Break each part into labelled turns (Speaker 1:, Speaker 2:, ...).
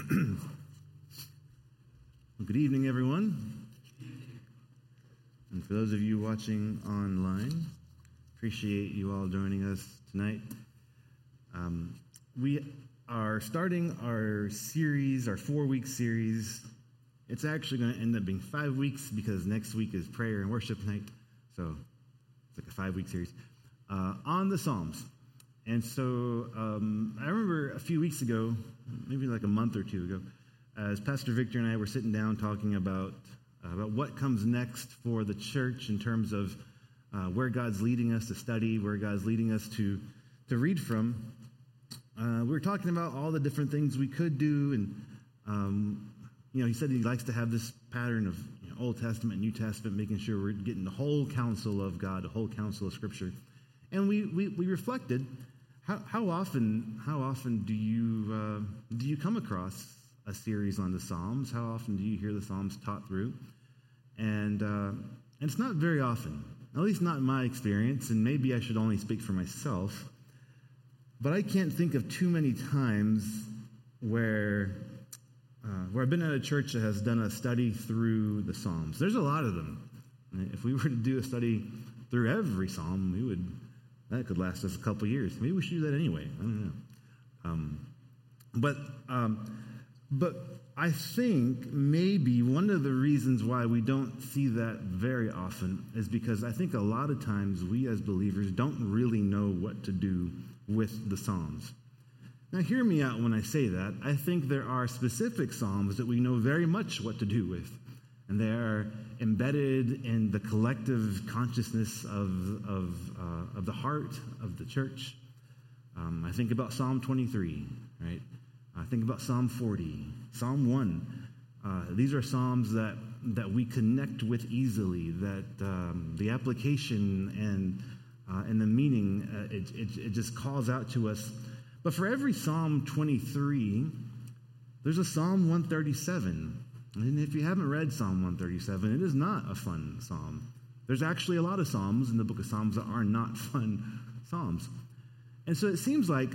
Speaker 1: Well, good evening, everyone. And for those of you watching online, appreciate you all joining us tonight. We are starting our series, our 4-week series. It's actually going to end up being 5 weeks because next week is prayer and worship night. So it's like a 5-week series on the Psalms. And so I remember a few weeks ago, maybe like a month or two ago, as Pastor Victor and I were sitting down talking about what comes next for the church in terms of where God's leading us to study, where God's leading us to read from. We were talking about all the different things we could do, and he said he likes to have this pattern of Old Testament, New Testament, making sure we're getting the whole counsel of God, the whole counsel of Scripture. And we reflected. How often do you come across a series on the Psalms? How often do you hear the Psalms taught through? And it's not very often, at least not in my experience, and maybe I should only speak for myself, but I can't think of too many times where I've been at a church that has done a study through the Psalms. There's a lot of them. If we were to do a study through every Psalm, that could last us a couple years. Maybe we should do that anyway. I don't know. But I think maybe one of the reasons why we don't see that very often is because I think a lot of times we as believers don't really know what to do with the Psalms. Now, hear me out when I say that. I think there are specific Psalms that we know very much what to do with, and they are embedded in the collective consciousness of the heart of the church. I think about Psalm 23, right? I think about Psalm 40, Psalm 1. These are Psalms that we connect with easily, that the application and the meaning, it just calls out to us. But for every Psalm 23, there's a Psalm 137. And if you haven't read Psalm 137, it is not a fun psalm. There's actually a lot of psalms in the book of Psalms that are not fun psalms. And so it seems like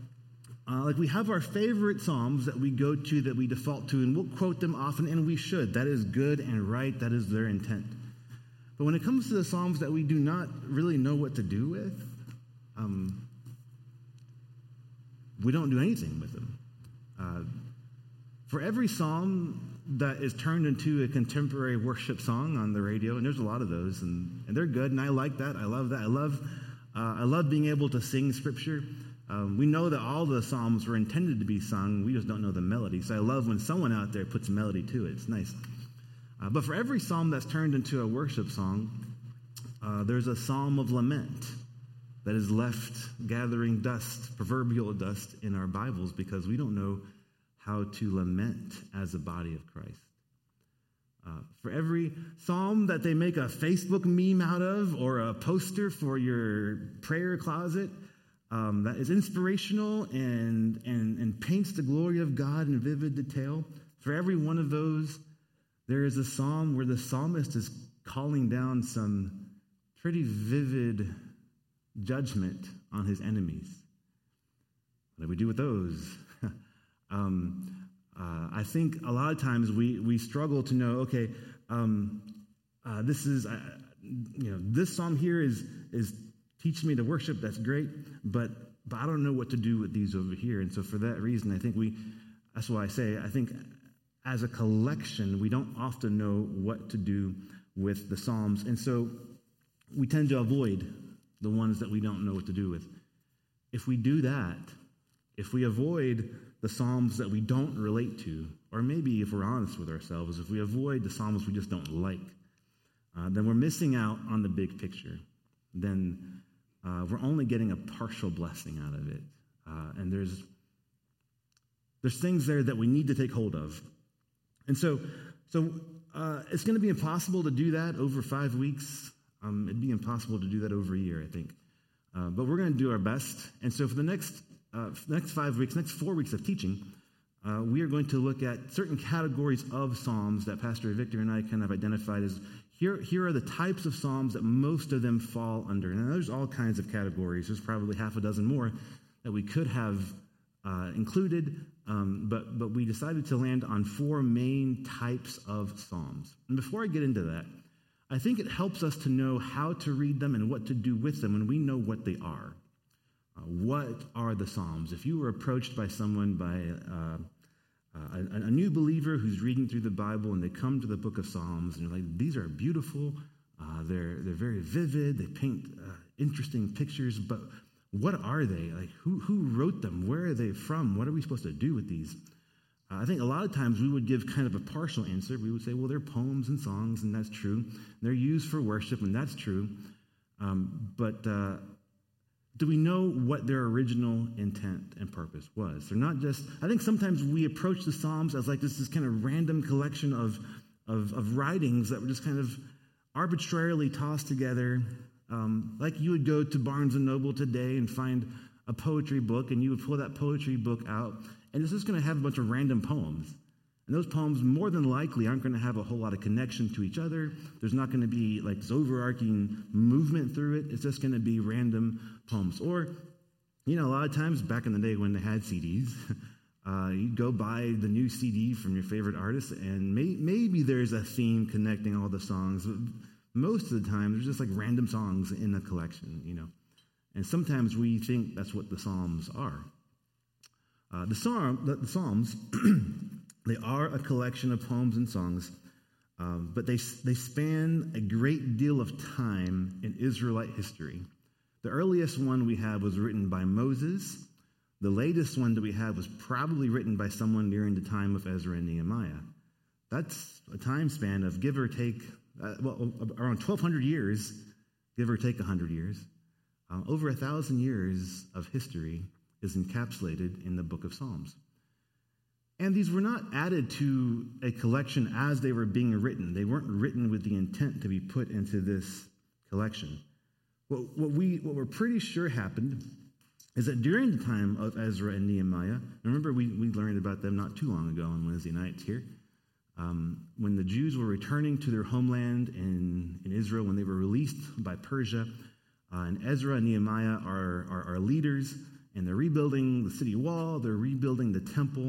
Speaker 1: we have our favorite psalms that we go to, that we default to, and we'll quote them often, and we should. That is good and right. That is their intent. But when it comes to the psalms that we do not really know what to do with, we don't do anything with them. For every psalm that is turned into a contemporary worship song on the radio, and there's a lot of those, and they're good, and I like that. I love that. I love being able to sing Scripture. We know that all the psalms were intended to be sung. We just don't know the melody. So I love when someone out there puts melody to it. It's nice. But for every psalm that's turned into a worship song, there's a psalm of lament that is left gathering dust, proverbial dust, in our Bibles because we don't know how to lament as a body of Christ. For every psalm that they make a Facebook meme out of or a poster for your prayer closet that is inspirational and paints the glory of God in vivid detail, for every one of those, there is a psalm where the psalmist is calling down some pretty vivid judgment on his enemies. What do we do with those? I think a lot of times we struggle to know, okay, this psalm here is teaching me to worship. That's great, but I don't know what to do with these over here. And so for that reason, I think that's why I say, I think as a collection, we don't often know what to do with the Psalms. And so we tend to avoid the ones that we don't know what to do with. If we do that, if we avoid the Psalms that we don't relate to, or maybe if we're honest with ourselves, if we avoid the Psalms we just don't like, then we're missing out on the big picture. Then we're only getting a partial blessing out of it. And there's things there that we need to take hold of. And so it's going to be impossible to do that over 5 weeks. It'd be impossible to do that over a year, I think. But we're going to do our best. And so for the next 5 weeks, next 4 weeks of teaching, we are going to look at certain categories of Psalms that Pastor Victor and I kind of identified as here are the types of Psalms that most of them fall under. And there's all kinds of categories. There's probably half a dozen more that we could have included. but we decided to land on 4 main types of psalms. And before I get into that, I think it helps us to know how to read them and what to do with them when we know what they are. What are the psalms? If you were approached by someone, by a new believer who's reading through the Bible, and they come to the book of Psalms, and you're like, these are beautiful, they're very vivid, they paint interesting pictures, but what are they? Like, who wrote them? Where are they from? What are we supposed to do with these? I think a lot of times we would give kind of a partial answer. We would say, well, they're poems and songs, and that's true. They're used for worship, and that's true. But do we know what their original intent and purpose was? They're not just, I think sometimes we approach the Psalms as like this kind of random collection of writings that were just kind of arbitrarily tossed together. Like you would go to Barnes & Noble today and find a poetry book, and you would pull that poetry book out, and it's just going to have a bunch of random poems. And those poems more than likely aren't going to have a whole lot of connection to each other. There's not going to be like this overarching movement through it. It's just going to be random poems. Or, a lot of times back in the day when they had CDs, you'd go buy the new CD from your favorite artist, and maybe there's a theme connecting all the songs. Most of the time, there's just like random songs in a collection, And sometimes we think that's what the Psalms are. The Psalms, they are a collection of poems and songs, but they span a great deal of time in Israelite history. The earliest one we have was written by Moses. The latest one that we have was probably written by someone during the time of Ezra and Nehemiah. That's a time span of give or take, around 1,200 years, give or take 100 years. Over 1,000 years of history is encapsulated in the book of Psalms. And these were not added to a collection as they were being written. They weren't written with the intent to be put into this collection. What we're pretty sure happened is that during the time of Ezra and Nehemiah, remember we learned about them not too long ago on Wednesday nights here, when the Jews were returning to their homeland in Israel, when they were released by Persia, and Ezra and Nehemiah are leaders, and they're rebuilding the city wall, they're rebuilding the temple,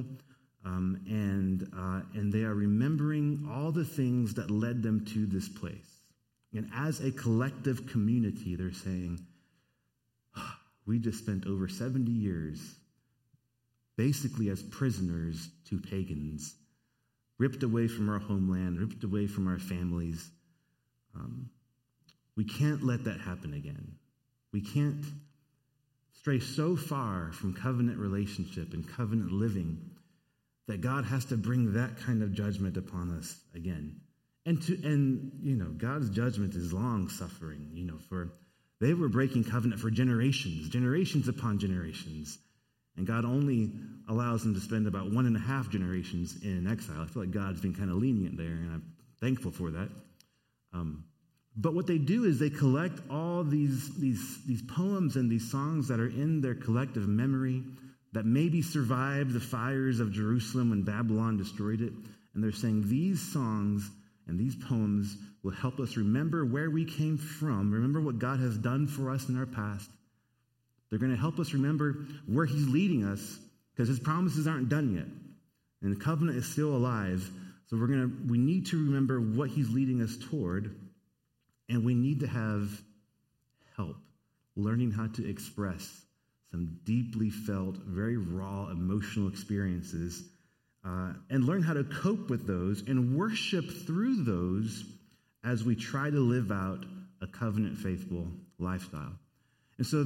Speaker 1: and they are remembering all the things that led them to this place. And as a collective community, they're saying, we just spent over 70 years basically as prisoners to pagans, ripped away from our homeland, ripped away from our families. We can't let that happen again. We can't stray so far from covenant relationship and covenant living that God has to bring that kind of judgment upon us again. And God's judgment is long suffering, for they were breaking covenant for generations upon generations. And God only allows them to spend about 1.5 generations in exile. I feel like God's been kind of lenient there, and I'm thankful for that. But what they do is they collect all these poems and these songs that are in their collective memory that maybe survived the fires of Jerusalem when Babylon destroyed it. And they're saying these songs and these poems will help us remember where we came from, remember what God has done for us in our past. They're going to help us remember where he's leading us, because his promises aren't done yet. And the covenant is still alive. So we need to remember what he's leading us toward. And we need to have help learning how to express some deeply felt, very raw emotional experiences, and learn how to cope with those and worship through those as we try to live out a covenant-faithful lifestyle. And so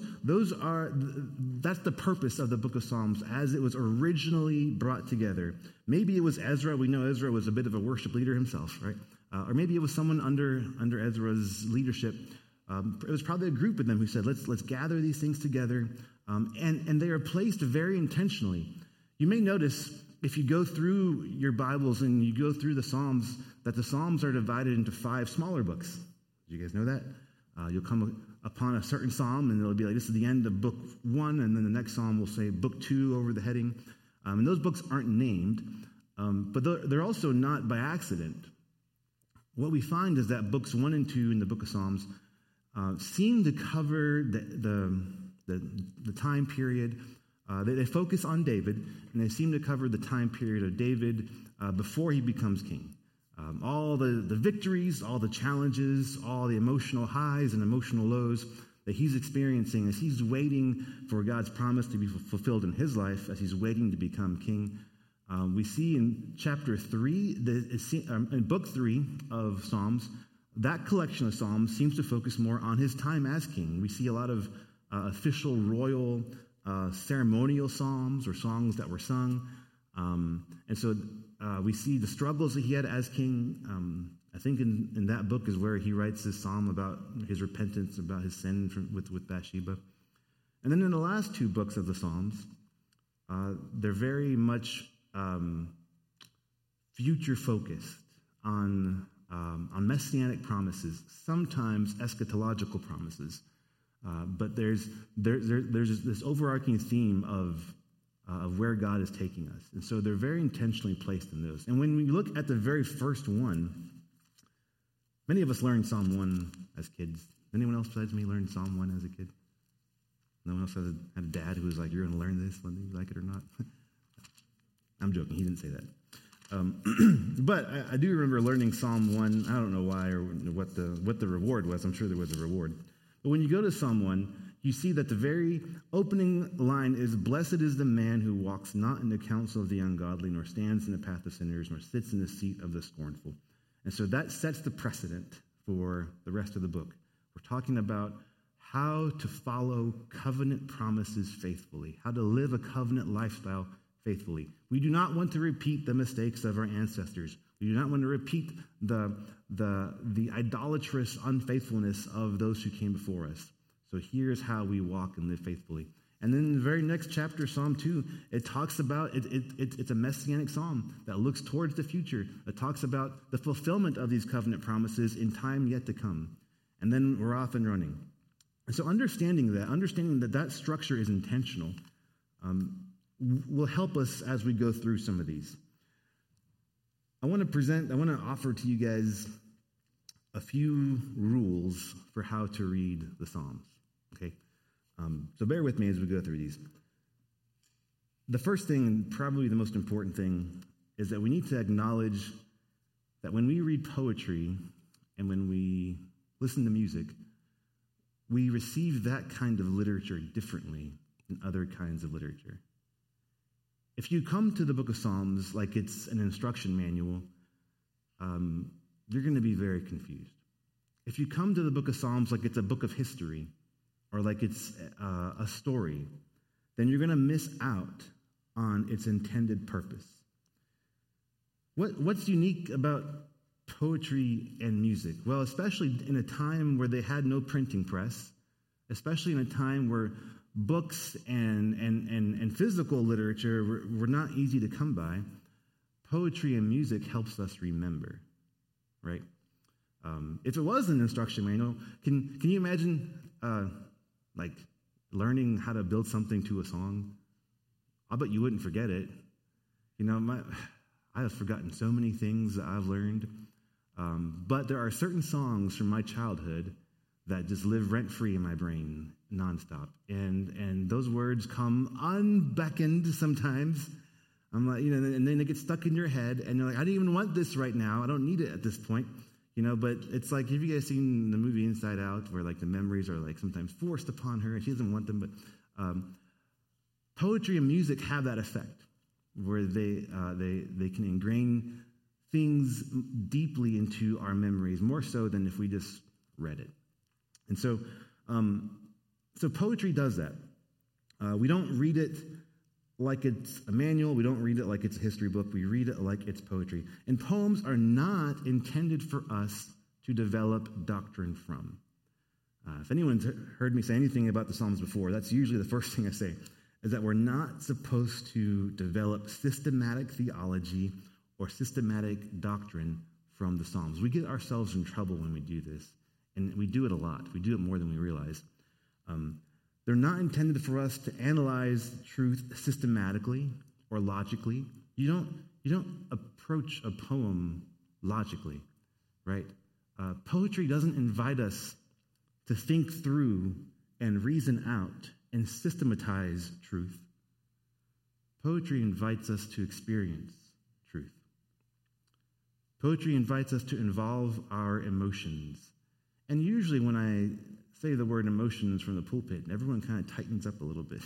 Speaker 1: that's the purpose of the book of Psalms as it was originally brought together. Maybe it was Ezra. We know Ezra was a bit of a worship leader himself, right? Or maybe it was someone under Ezra's leadership. It was probably a group of them who said, let's gather these things together. And they are placed very intentionally. You may notice if you go through your Bibles and you go through the Psalms, that the Psalms are divided into 5 smaller books. Did you guys know that? You'll come upon a certain psalm, and it'll be like, this is the end of book 1, and then the next psalm will say book 2 over the heading. And those books aren't named, but they're also not by accident. What we find is that books 1 and 2 in the book of Psalms seem to cover the time period They focus on David, and they seem to cover the time period of David before he becomes king. All the victories, all the challenges, all the emotional highs and emotional lows that he's experiencing as he's waiting for God's promise to be fulfilled in his life, as he's waiting to become king. We see in chapter 3, in book 3 of Psalms, that collection of Psalms seems to focus more on his time as king. We see a lot of official, royal, ceremonial psalms or songs that were sung. And so we see the struggles that he had as king. I think in that book is where he writes this psalm about his repentance, about his sin with Bathsheba. And then in the last 2 books of the Psalms, they're very much future-focused on messianic promises, sometimes eschatological promises. But there's this overarching theme of where God is taking us. And so they're very intentionally placed in those. And when we look at the very first one, many of us learned Psalm 1 as kids. Anyone else besides me learned Psalm 1 as a kid? No one else had a dad who was like, you're going to learn this whether you like it or not? I'm joking. He didn't say that. But I do remember learning Psalm 1. I don't know why or what the reward was. I'm sure there was a reward. But when you go to Psalm 1, you see that the very opening line is, "Blessed is the man who walks not in the counsel of the ungodly, nor stands in the path of sinners, nor sits in the seat of the scornful." And so that sets the precedent for the rest of the book. We're talking about how to follow covenant promises faithfully, how to live a covenant lifestyle faithfully. We do not want to repeat the mistakes of our ancestors. We do not want to repeat the idolatrous unfaithfulness of those who came before us. So here's how we walk and live faithfully. And then in the very next chapter, Psalm 2, it talks about, it's a messianic psalm that looks towards the future. It talks about the fulfillment of these covenant promises in time yet to come. And then we're off and running. And so understanding that structure is intentional will help us as we go through some of these. I want to offer to you guys a few rules for how to read the Psalms, okay? So bear with me as we go through these. The first thing, and probably the most important thing, is that we need to acknowledge that when we read poetry and when we listen to music, we receive that kind of literature differently than other kinds of literature. If you come to the book of Psalms like it's an instruction manual, you're going to be very confused. If you come to the book of Psalms like it's a book of history or like it's a story, then you're going to miss out on its intended purpose. What's unique about poetry and music? Well, especially in a time where they had no printing press, especially in a time where books and physical literature were not easy to come by, poetry and music helps us remember, right? If it was an instruction manual, can you imagine like learning how to build something to a song? I bet you wouldn't forget it. You know, I have forgotten so many things that I've learned, but there are certain songs from my childhood that just live rent-free in my brain nonstop. And those words come unbeckoned sometimes. I'm like, and then they get stuck in your head, and you're like, I don't even want this right now. I don't need it at this point. But it's like, have you guys seen the movie Inside Out, where like the memories are like sometimes forced upon her, and she doesn't want them, but poetry and music have that effect, where they can ingrain things deeply into our memories, more so than if we just read it. And so poetry does that. We don't read it like it's a manual. We don't read it like it's a history book. We read it like it's poetry. And poems are not intended for us to develop doctrine from. If anyone's heard me say anything about the Psalms before, that's usually the first thing I say, is that we're not supposed to develop systematic theology or systematic doctrine from the Psalms. We get ourselves in trouble when we do this. And we do it a lot. We do it more than we realize. They're not intended for us to analyze truth systematically or logically. You don't approach a poem logically, right? Poetry doesn't invite us to think through and reason out and systematize truth. Poetry invites us to experience truth. Poetry invites us to involve our emotions. And usually when I say the word emotions from the pulpit, everyone kind of tightens up a little bit.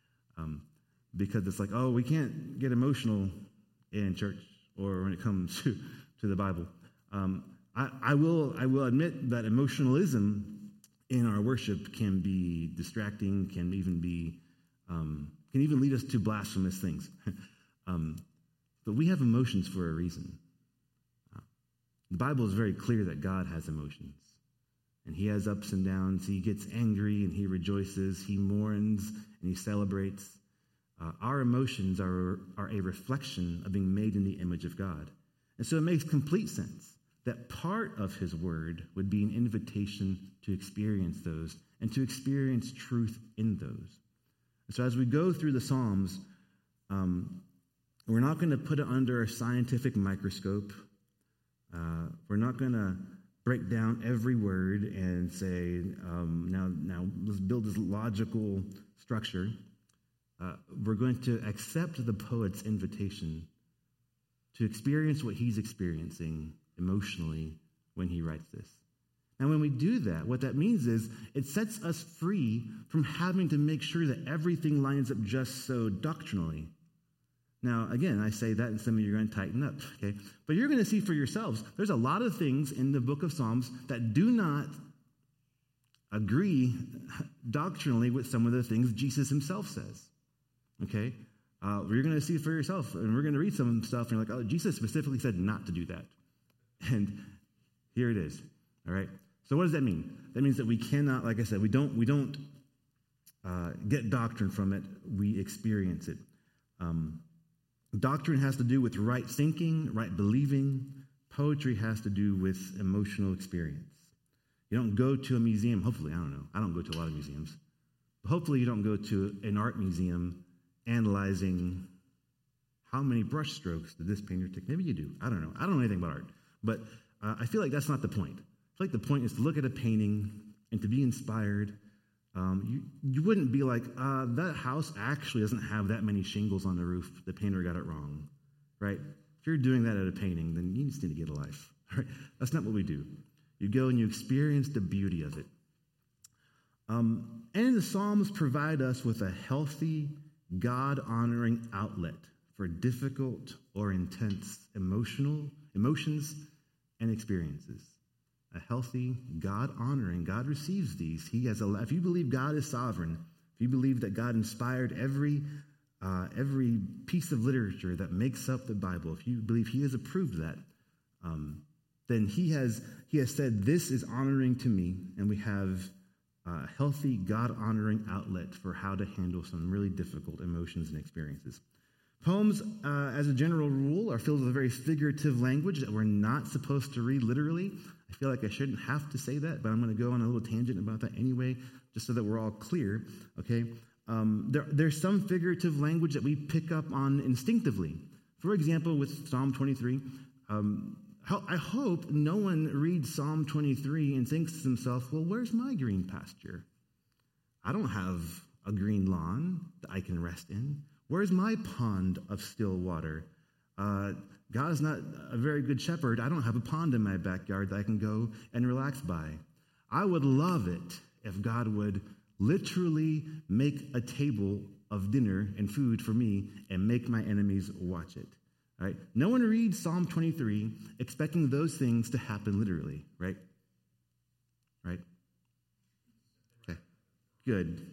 Speaker 1: Because it's like, oh, we can't get emotional in church or when it comes to the Bible. I will admit that emotionalism in our worship can be distracting, can even lead us to blasphemous things. But we have emotions for a reason. The Bible is very clear that God has emotions. And he has ups and downs. He gets angry and he rejoices. He mourns and he celebrates. Our emotions are a reflection of being made in the image of God. And so it makes complete sense that part of his word would be an invitation to experience those and to experience truth in those. And so as we go through the Psalms, we're not going to put it under a scientific microscope. We're not going to break down every word and say, now let's build this logical structure. We're going to accept the poet's invitation to experience what he's experiencing emotionally when he writes this. And when we do that, what that means is it sets us free from having to make sure that everything lines up just so doctrinally. Now, again, I say that and some of you are going to tighten up, okay? But you're going to see for yourselves, there's a lot of things in the book of Psalms that do not agree doctrinally with some of the things Jesus himself says, okay? You're going to see it for yourself, and we're going to read some stuff, and you're like, oh, Jesus specifically said not to do that. And here it is, all right? So what does that mean? That means that we cannot, like I said, we don't get doctrine from it. We experience it. Doctrine has to do with right thinking, right believing. Poetry has to do with emotional experience. You don't go to a museum, hopefully, I don't know. I don't go to a lot of museums. But hopefully you don't go to an art museum analyzing how many brush strokes did this painter take. Maybe you do. I don't know. I don't know anything about art. But I feel like that's not the point. I feel like the point is to look at a painting and to be inspired. You wouldn't be like, that house actually doesn't have that many shingles on the roof. The painter got it wrong, right? If you're doing that at a painting, then you just need to get a life, right? That's not what we do. You go and you experience the beauty of it. And the Psalms provide us with a healthy, God-honoring outlet for difficult or intense emotions and experiences. A healthy, God-honoring. God receives these. If you believe God is sovereign, if you believe that God inspired every piece of literature that makes up the Bible, if you believe he has approved that, then he has said, this is honoring to me, and we have a healthy, God-honoring outlet for how to handle some really difficult emotions and experiences. Poems, as a general rule, are filled with a very figurative language that we're not supposed to read literally. I feel like I shouldn't have to say that, but I'm going to go on a little tangent about that anyway, just so that we're all clear, okay? There's some figurative language that we pick up on instinctively. For example, with Psalm 23, I hope no one reads Psalm 23 and thinks to himself, well, where's my green pasture? I don't have a green lawn that I can rest in. Where's my pond of still water? God is not a very good shepherd. I don't have a pond in my backyard that I can go and relax by. I would love it if God would literally make a table of dinner and food for me and make my enemies watch it. Right? No one reads Psalm 23 expecting those things to happen literally, right? Right? Okay, good.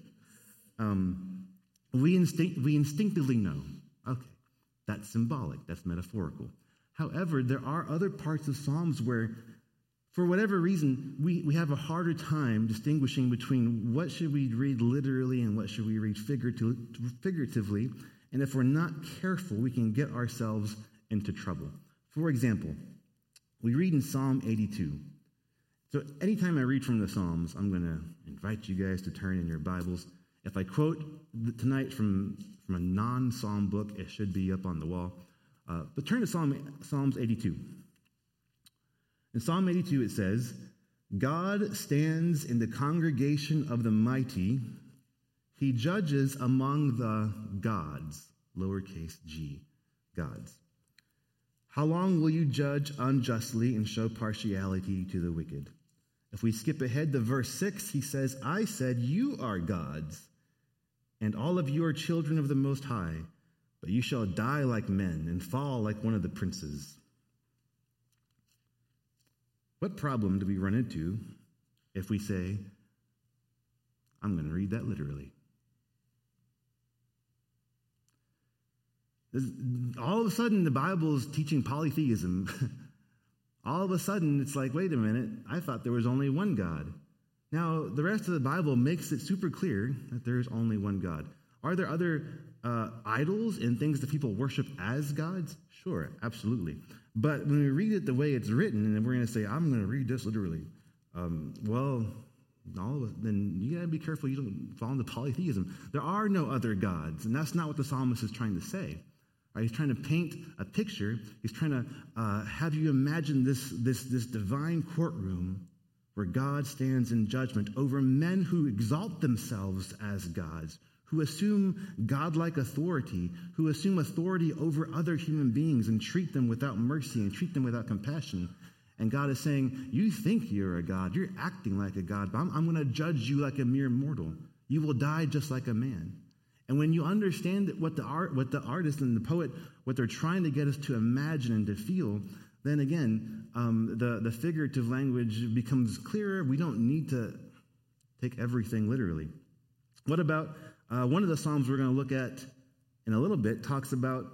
Speaker 1: We instinctively know, okay, that's symbolic, that's metaphorical. However, there are other parts of Psalms where, for whatever reason, we have a harder time distinguishing between what should we read literally and what should we read figuratively. And if we're not careful, we can get ourselves into trouble. For example, we read in Psalm 82. So anytime I read from the Psalms, I'm going to invite you guys to turn in your Bibles. If I quote tonight from a non-Psalm book, it should be up on the wall. But turn to Psalms 82. In Psalm 82 it says, God stands in the congregation of the mighty. He judges among the gods. lowercase g, gods. How long will you judge unjustly and show partiality to the wicked? If we skip ahead to verse 6, he says, I said, you are gods, and all of you are children of the Most High, but you shall die like men and fall like one of the princes. What problem do we run into if we say, I'm going to read that literally? All of a sudden, the Bible is teaching polytheism. All of a sudden, it's like, wait a minute, I thought there was only one God. Now, the rest of the Bible makes it super clear that there is only one God. Are there other idols and things that people worship as gods? Sure, absolutely. But when we read it the way it's written, and we're going to say, I'm going to read this literally, then you got to be careful you don't fall into polytheism. There are no other gods, and that's not what the psalmist is trying to say. Right? He's trying to paint a picture. He's trying to have you imagine this divine courtroom where God stands in judgment over men who exalt themselves as gods, who assume godlike authority, who assume authority over other human beings and treat them without mercy and treat them without compassion. And God is saying, you think you're a god, you're acting like a god, but I'm going to judge you like a mere mortal. You will die just like a man. And when you understand what the artist and the poet, what they're trying to get us to imagine and to feel, then again, the figurative language becomes clearer. We don't need to take everything literally. What about one of the Psalms we're going to look at in a little bit talks about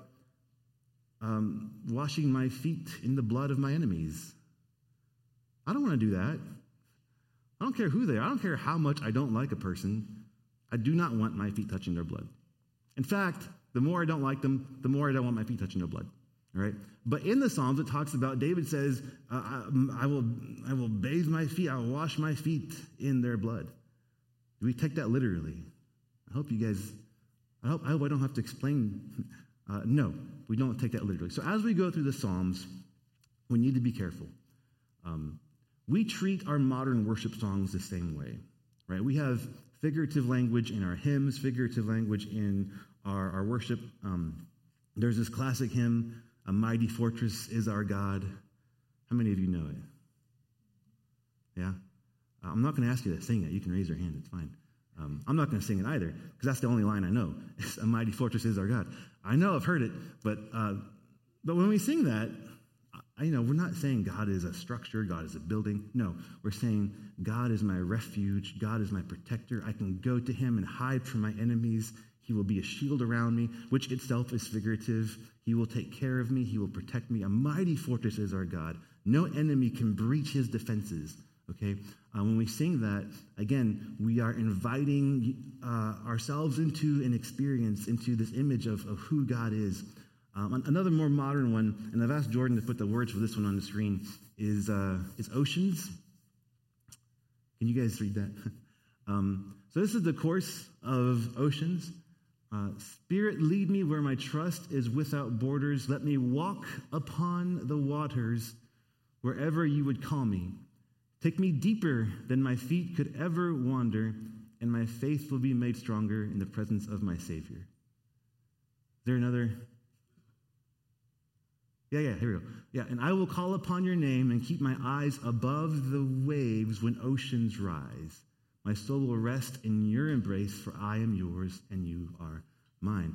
Speaker 1: washing my feet in the blood of my enemies. I don't want to do that. I don't care who they are. I don't care how much I don't like a person. I do not want my feet touching their blood. In fact, the more I don't like them, the more I don't want my feet touching their blood. All right? But in the Psalms, it talks about, David says, I will bathe my feet, I will wash my feet in their blood. Do we take that literally? I hope you guys, I hope I don't have to explain. No, we don't take that literally. So as we go through the Psalms, we need to be careful. We treat our modern worship songs the same way, right? We have figurative language in our hymns, figurative language in our worship. There's this classic hymn, "A Mighty Fortress is Our God." How many of you know it? Yeah? I'm not going to ask you to sing it. You can raise your hand. It's fine. I'm not going to sing it either, because that's the only line I know. "A mighty fortress is our God." I know I've heard it, but when we sing that, we're not saying God is a structure, God is a building. No, we're saying God is my refuge, God is my protector. I can go to him and hide from my enemies. He will be a shield around me, which itself is figurative. He will take care of me. He will protect me. A mighty fortress is our God. No enemy can breach his defenses. Okay? When we sing that, again, we are inviting ourselves into an experience, into this image of who God is. Another more modern one, and I've asked Jordan to put the words for this one on the screen, is Oceans. Can you guys read that? So this is the chorus of Oceans. "Spirit, lead me where my trust is without borders. Let me walk upon the waters wherever you would call me. Take me deeper than my feet could ever wander, and my faith will be made stronger in the presence of my Savior." Is there another? Yeah, here we go. Yeah, "And I will call upon your name and keep my eyes above the waves when oceans rise. My soul will rest in your embrace, for I am yours and you are mine."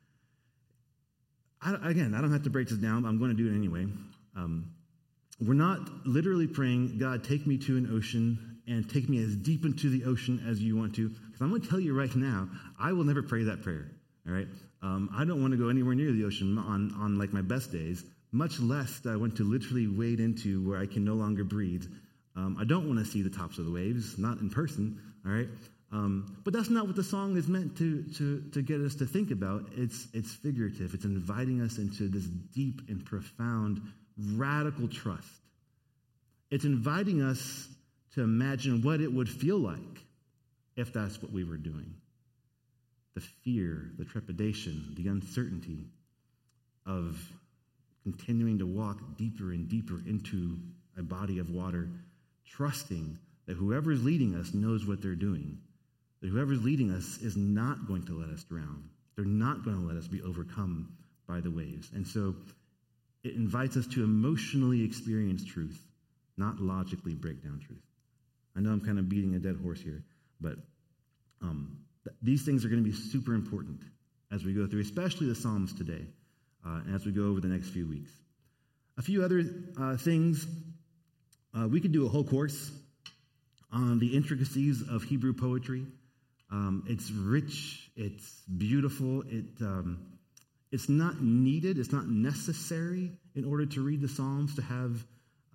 Speaker 1: I don't have to break this down, but I'm going to do it anyway. We're not literally praying, "God, take me to an ocean and take me as deep into the ocean as you want to." Because I'm going to tell you right now, I will never pray that prayer. All right? I don't want to go anywhere near the ocean on like my best days, much less I want to literally wade into where I can no longer breathe. I don't want to see the tops of the waves, not in person, all right? But that's not what the song is meant to get us to think about. It's figurative. It's inviting us into this deep and profound, radical trust. It's inviting us to imagine what it would feel like if that's what we were doing. The fear, the trepidation, the uncertainty of continuing to walk deeper and deeper into a body of water, trusting that whoever is leading us knows what they're doing, that whoever is leading us is not going to let us drown, They're not going to let us be overcome by the waves. And so it invites us to emotionally experience truth, not logically break down truth. I know I'm kind of beating a dead horse here, but these things are going to be super important as we go through, especially the Psalms today, and as we go over the next few weeks. A few other things. We could do a whole course on the intricacies of Hebrew poetry. It's rich, it's beautiful, it's not needed, it's not necessary in order to read the Psalms to have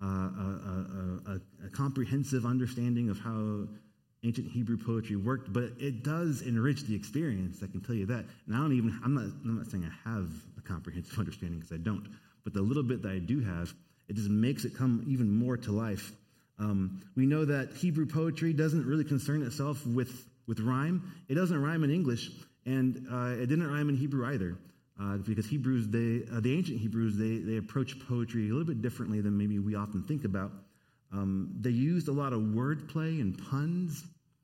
Speaker 1: a comprehensive understanding of how ancient Hebrew poetry worked, but it does enrich the experience, I can tell you that. And I'm not saying I have a comprehensive understanding, because I don't, but the little bit that I do have, it just makes it come even more to life. We know that Hebrew poetry doesn't really concern itself with rhyme. It doesn't rhyme in English, and it didn't rhyme in Hebrew either, because Hebrews, the ancient Hebrews, they approach poetry a little bit differently than maybe we often think about. They used a lot of wordplay and puns,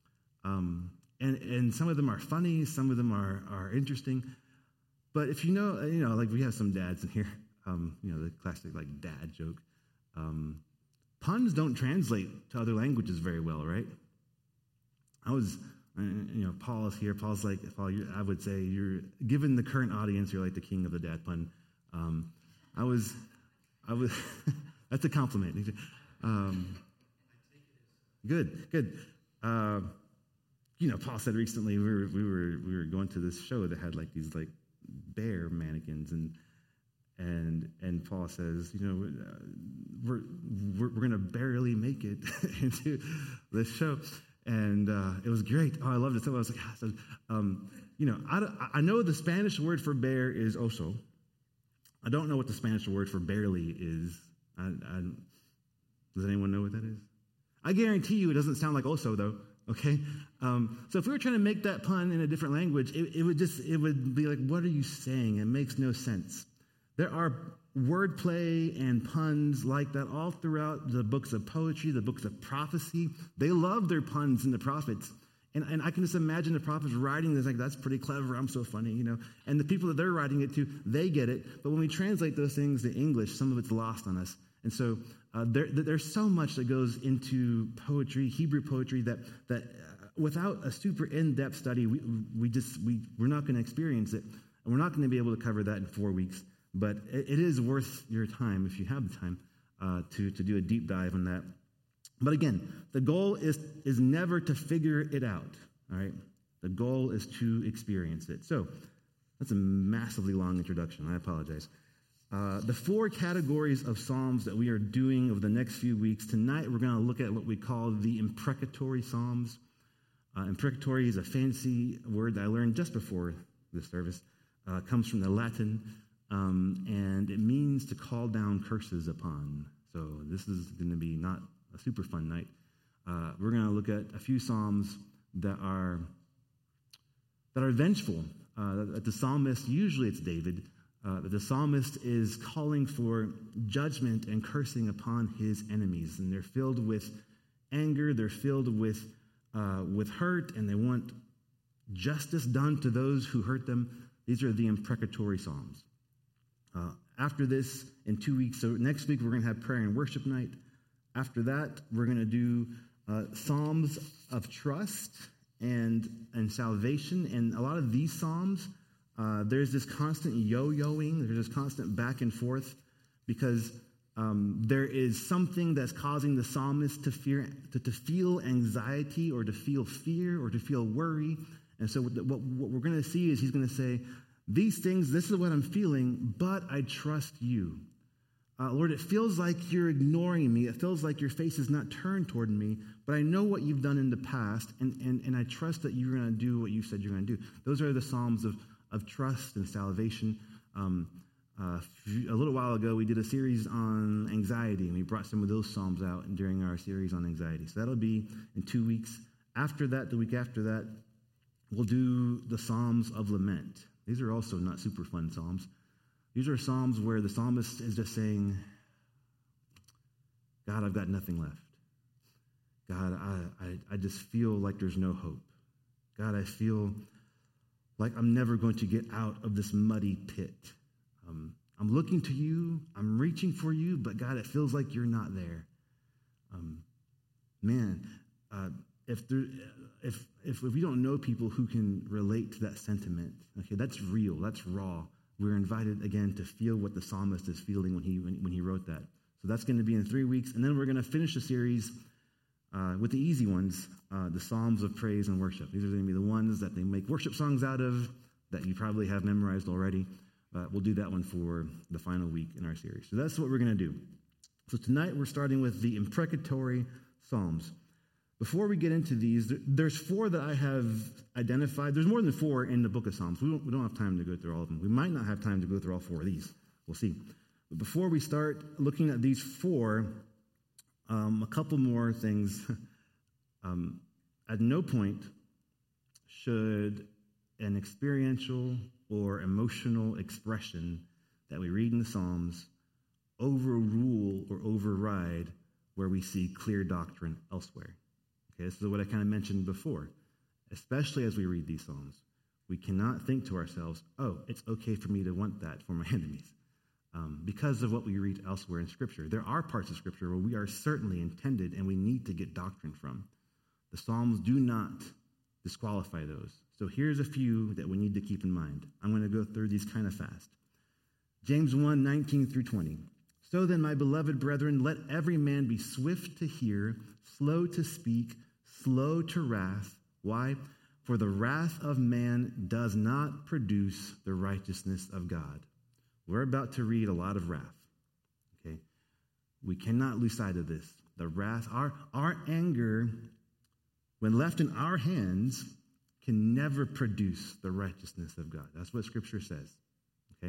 Speaker 1: and some of them are funny, some of them are interesting. But if you know, like we have some dads in here, the classic like dad joke. Puns don't translate to other languages very well, right? Paul is here. Paul's like, Paul, I would say you're, given the current audience, you're like the king of the dad pun. I was, that's a compliment. Good. Paul said recently we were going to this show that had like these like bear mannequins, and Paul says, we're going to barely make it into this show. And it was great. Oh, I loved it so much. I was like, I know the Spanish word for bear is oso. I don't know what the Spanish word for barely is. Does anyone know what that is? I guarantee you it doesn't sound like oso, though. Okay? So if we were trying to make that pun in a different language, it would be like, what are you saying? It makes no sense. There are wordplay and puns like that all throughout the books of poetry, the books of prophecy. They love their puns in the prophets. And I can just imagine the prophets writing this like, that's pretty clever, I'm so funny, And the people that they're writing it to, they get it. But when we translate those things to English, some of it's lost on us. And so there's so much that goes into poetry, Hebrew poetry, that without a super in-depth study, we're not going to experience it. And we're not going to be able to cover that in 4 weeks. But it is worth your time, if you have the time, to do a deep dive on that. But again, the goal is never to figure it out, all right? The goal is to experience it. So that's a massively long introduction. I apologize. The 4 categories of Psalms that we are doing over the next few weeks, tonight we're going to look at what we call the imprecatory Psalms. Imprecatory is a fancy word that I learned just before this service. It comes from the Latin, and it means to call down curses upon. So this is going to be not a super fun night. We're going to look at a few Psalms that are vengeful. That the psalmist, usually it's David, that the psalmist is calling for judgment and cursing upon his enemies. And they're filled with anger, they're filled with hurt, and they want justice done to those who hurt them. These are the imprecatory Psalms. After this, in 2 weeks, so next week we're going to have prayer and worship night. After that, we're going to do Psalms of trust and salvation. And a lot of these Psalms, there's this constant yo-yoing, there's this constant back and forth, because there is something that's causing the psalmist to feel anxiety, or to feel fear, or to feel worry. And so what we're going to see is he's going to say, these things, this is what I'm feeling, but I trust you. Lord, it feels like you're ignoring me. It feels like your face is not turned toward me, but I know what you've done in the past, and I trust that you're going to do what you said you're going to do. Those are the Psalms of trust and salvation. A little while ago, we did a series on anxiety, and we brought some of those Psalms out during our series on anxiety. So that'll be in 2 weeks. After that, the week after that, we'll do the Psalms of lament. These are also not super fun Psalms. These are Psalms where the psalmist is just saying, God, I've got nothing left. God, I just feel like there's no hope. God, I feel like I'm never going to get out of this muddy pit. I'm looking to you. I'm reaching for you, but God, it feels like you're not there. If we don't know people who can relate to that sentiment, okay, that's real, that's raw. We're invited again to feel what the psalmist is feeling when he wrote that. So that's going to be in 3 weeks, and then we're going to finish the series with the easy ones, the Psalms of Praise and Worship. These are going to be the ones that they make worship songs out of that you probably have memorized already. We'll do that one for the final week in our series. So that's what we're going to do. So tonight we're starting with the imprecatory Psalms. Before we get into these, there's 4 that I have identified. There's more than 4 in the book of Psalms. We don't have time to go through all of them. We might not have time to go through all 4 of these. We'll see. But before we start looking at these 4, a couple more things. At no point should an experiential or emotional expression that we read in the Psalms overrule or override where we see clear doctrine elsewhere. Okay, this is what I kind of mentioned before. Especially as we read these Psalms, we cannot think to ourselves, oh, it's okay for me to want that for my enemies. Because of what we read elsewhere in Scripture. There are parts of Scripture where we are certainly intended and we need to get doctrine from. The Psalms do not disqualify those. So here's a few that we need to keep in mind. I'm going to go through these kind of fast. James 1, 19 through 20. So then, my beloved brethren, let every man be swift to hear, slow to speak, slow to wrath. Why? For the wrath of man does not produce the righteousness of God. We're about to read a lot of wrath. Okay? We cannot lose sight of this. The wrath, our anger, when left in our hands, can never produce the righteousness of God. That's what Scripture says. Okay?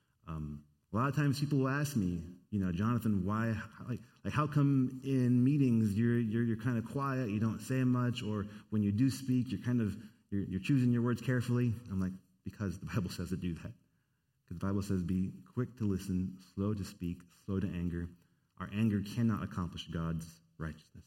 Speaker 1: A lot of times people will ask me, Jonathan, why, how come in meetings you're kind of quiet, you don't say much, or when you do speak, you're choosing your words carefully? I'm like, because the Bible says to do that. Because the Bible says, be quick to listen, slow to speak, slow to anger. Our anger cannot accomplish God's righteousness.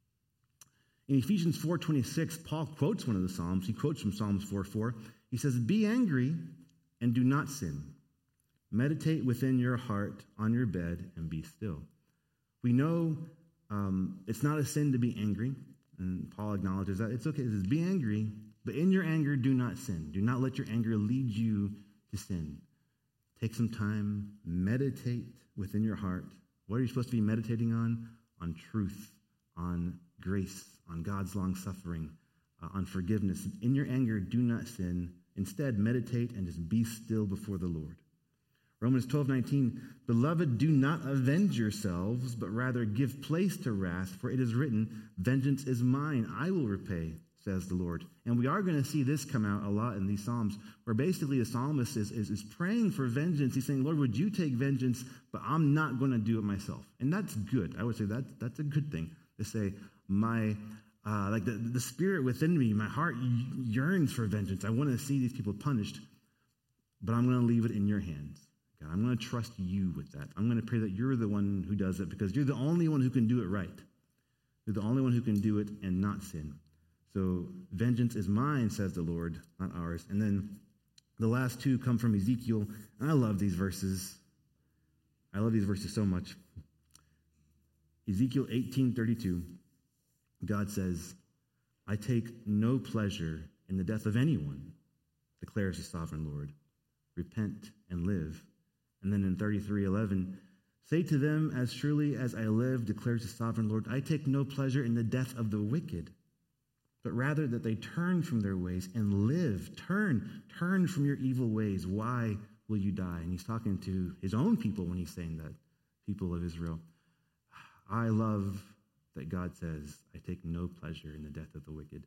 Speaker 1: In Ephesians 4:26, Paul quotes one of the Psalms. He quotes from Psalms 4:4. He says, be angry and do not sin. Meditate within your heart on your bed and be still. We know it's not a sin to be angry, and Paul acknowledges that. It's okay. It says, be angry, but in your anger, do not sin. Do not let your anger lead you to sin. Take some time, meditate within your heart. What are you supposed to be meditating on? On truth, on grace, on God's long suffering, on forgiveness. In your anger, do not sin. Instead, meditate and just be still before the Lord. Romans 12:19, beloved, do not avenge yourselves, but rather give place to wrath, for it is written, vengeance is mine, I will repay, says the Lord. And we are going to see this come out a lot in these Psalms, where basically the psalmist is praying for vengeance. He's saying, Lord, would you take vengeance, but I'm not going to do it myself. And that's good. I would say that's a good thing to say, the spirit within me, my heart yearns for vengeance. I want to see these people punished, but I'm going to leave it in your hands. God, I'm going to trust you with that. I'm going to pray that you're the one who does it because you're the only one who can do it right. You're the only one who can do it and not sin. So vengeance is mine, says the Lord, not ours. And then the last 2 come from Ezekiel. And I love these verses. I love these verses so much. Ezekiel 18:32. God says, I take no pleasure in the death of anyone, declares the sovereign Lord. Repent and live. And then in 33:11, say to them, as surely as I live, declares the sovereign Lord, I take no pleasure in the death of the wicked, but rather that they turn from their ways and live. Turn from your evil ways. Why will you die? And he's talking to his own people when he's saying that, people of Israel. I love that God says, I take no pleasure in the death of the wicked.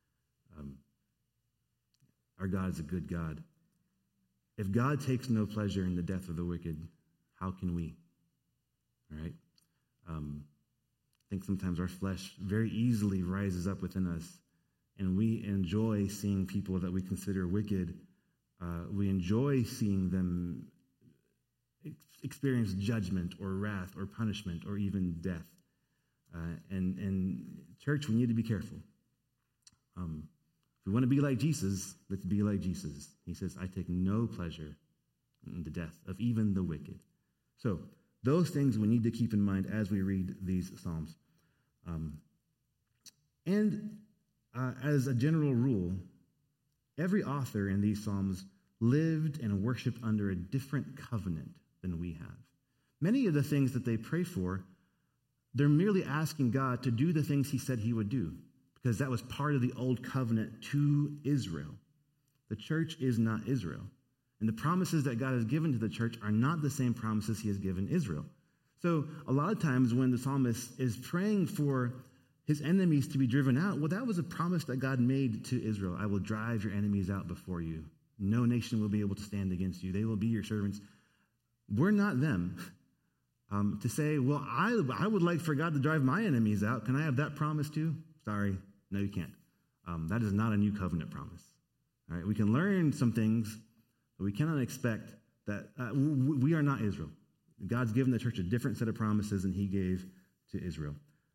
Speaker 1: Our God is a good God. If God takes no pleasure in the death of the wicked, how can we? All right? I think sometimes our flesh very easily rises up within us, and we enjoy seeing people that we consider wicked. We enjoy seeing them experience judgment or wrath or punishment or even death. And church, we need to be careful. If we want to be like Jesus, let's be like Jesus. He says, I take no pleasure in the death of even the wicked. So those things we need to keep in mind as we read these Psalms. As a general rule, every author in these Psalms lived and worshiped under a different covenant than we have. Many of the things that they pray for, they're merely asking God to do the things he said he would do, because that was part of the old covenant to Israel. The church is not Israel. And the promises that God has given to the church are not the same promises he has given Israel. So a lot of times when the psalmist is praying for his enemies to be driven out, well, that was a promise that God made to Israel. I will drive your enemies out before you. No nation will be able to stand against you. They will be your servants. We're not them. To say, well, I would like for God to drive my enemies out. Can I have that promise too? Sorry. No, you can't. That is not a new covenant promise. All right, we can learn some things, but we cannot expect that we are not Israel. God's given the church a different set of promises than he gave to Israel.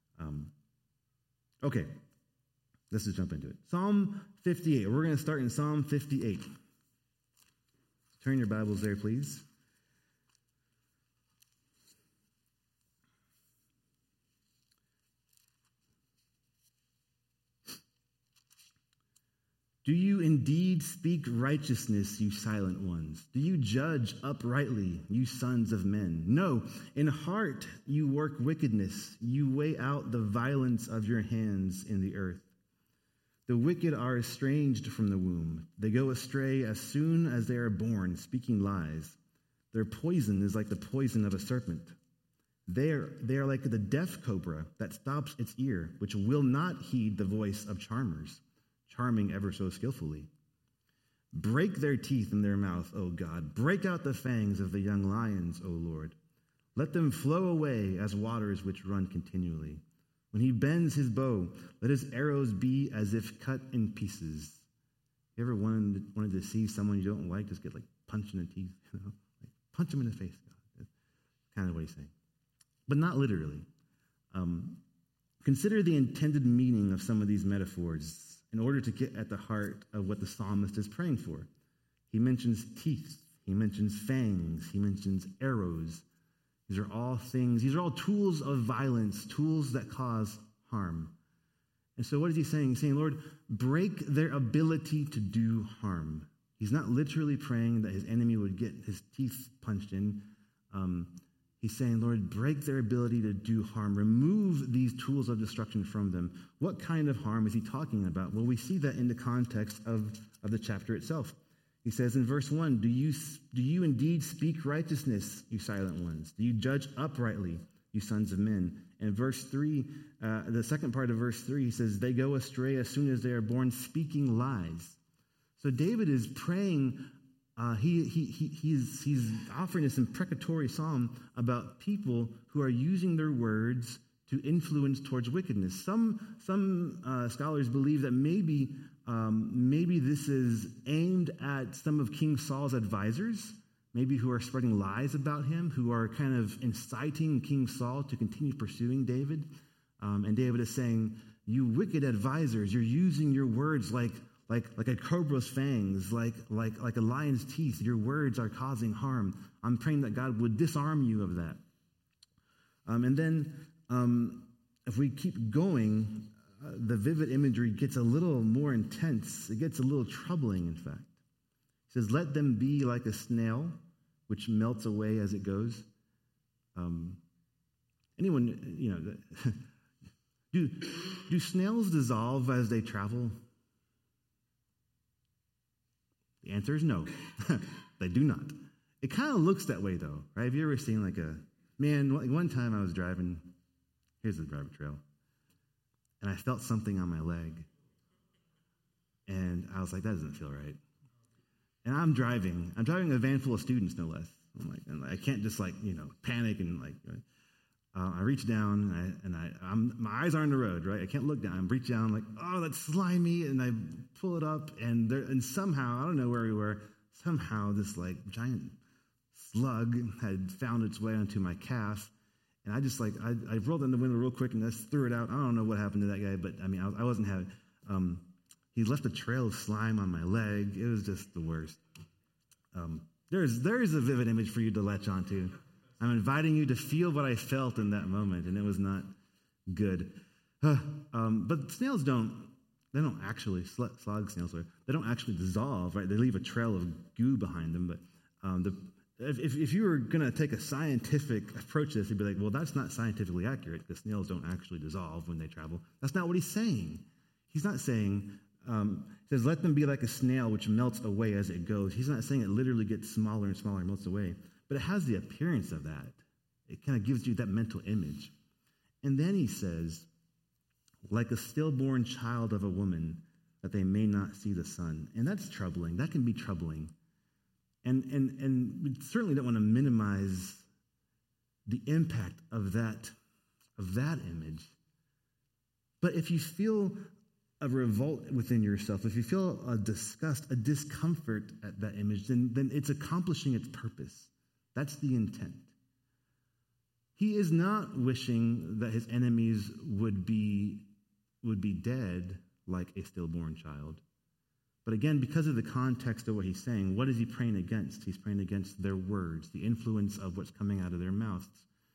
Speaker 1: Okay, let's just jump into it. Psalm 58. We're going to start in Psalm 58. Turn your Bibles there, please. Do you indeed speak righteousness, you silent ones? Do you judge uprightly, you sons of men? No, in heart you work wickedness. You weigh out the violence of your hands in the earth. The wicked are estranged from the womb. They go astray as soon as they are born, speaking lies. Their poison is like the poison of a serpent. They are like the deaf cobra that stops its ear, which will not heed the voice of charmers, charming ever so skillfully. Break their teeth in their mouth, O God. Break out the fangs of the young lions, O Lord. Let them flow away as waters which run continually. When he bends his bow, let his arrows be as if cut in pieces. You ever wanted to see someone you don't like just get like punched in the teeth? Like, punch him in the face, God. That's kind of what he's saying. But not literally. Consider the intended meaning of some of these metaphors in order to get at the heart of what the psalmist is praying for. He mentions teeth. He mentions fangs. He mentions arrows. These are all tools of violence, tools that cause harm. And so what is he saying? He's saying, Lord, break their ability to do harm. He's not literally praying that his enemy would get his teeth punched in. He's saying, Lord, break their ability to do harm. Remove these tools of destruction from them. What kind of harm is he talking about? Well, we see that in the context of the chapter itself. He says in verse 1, Do you indeed speak righteousness, you silent ones? Do you judge uprightly, you sons of men? And verse 3, the second part of verse 3, he says, They go astray as soon as they are born, speaking lies. So David is praying. He's offering this imprecatory psalm about people who are using their words to influence towards wickedness. Some scholars believe that maybe this is aimed at some of King Saul's advisors, maybe who are spreading lies about him, who are kind of inciting King Saul to continue pursuing David. And David is saying, you wicked advisors, you're using your words like a cobra's fangs, like a lion's teeth. Your words are causing harm. I'm praying that God would disarm you of that. And then if we keep going, the vivid imagery gets a little more intense. It gets a little troubling, in fact. He says, let them be like a snail, which melts away as it goes. Anyone, do snails dissolve as they travel? The answer is no. They do not. It kind of looks that way, though, right? Have you ever seen one time I was driving, here's the driver trail, and I felt something on my leg, and I was like, that doesn't feel right. And I'm driving a van full of students, no less. I can't just panic and I reach down and my eyes are on the road, right? I can't look down. I reach down oh, that's slimy, and I pull it up, and somehow, I don't know where we were, somehow this giant slug had found its way onto my calf, and I rolled in the window real quick and I just threw it out. I don't know what happened to that guy, but I wasn't having. He left a trail of slime on my leg. It was just the worst. There is a vivid image for you to latch onto. I'm inviting you to feel what I felt in that moment, and it was not good. But snails don't actually, slug snails, they don't actually dissolve, right? They leave a trail of goo behind them. But if you were going to take a scientific approach to this, you'd be like, well, that's not scientifically accurate because snails don't actually dissolve when they travel. That's not what he's saying. He's not saying, he says, let them be like a snail which melts away as it goes. He's not saying it literally gets smaller and smaller and melts away, but it has the appearance of that. It kind of gives you that mental image. And then he says, like a stillborn child of a woman, that they may not see the sun. And that's troubling. That can be troubling. And we certainly don't want to minimize the impact of that image. But if you feel a revolt within yourself, if you feel a disgust, a discomfort at that image, then it's accomplishing its purpose. That's the intent. He is not wishing that his enemies would be dead like a stillborn child. But again, because of the context of what he's saying, what is he praying against? He's praying against their words, the influence of what's coming out of their mouths.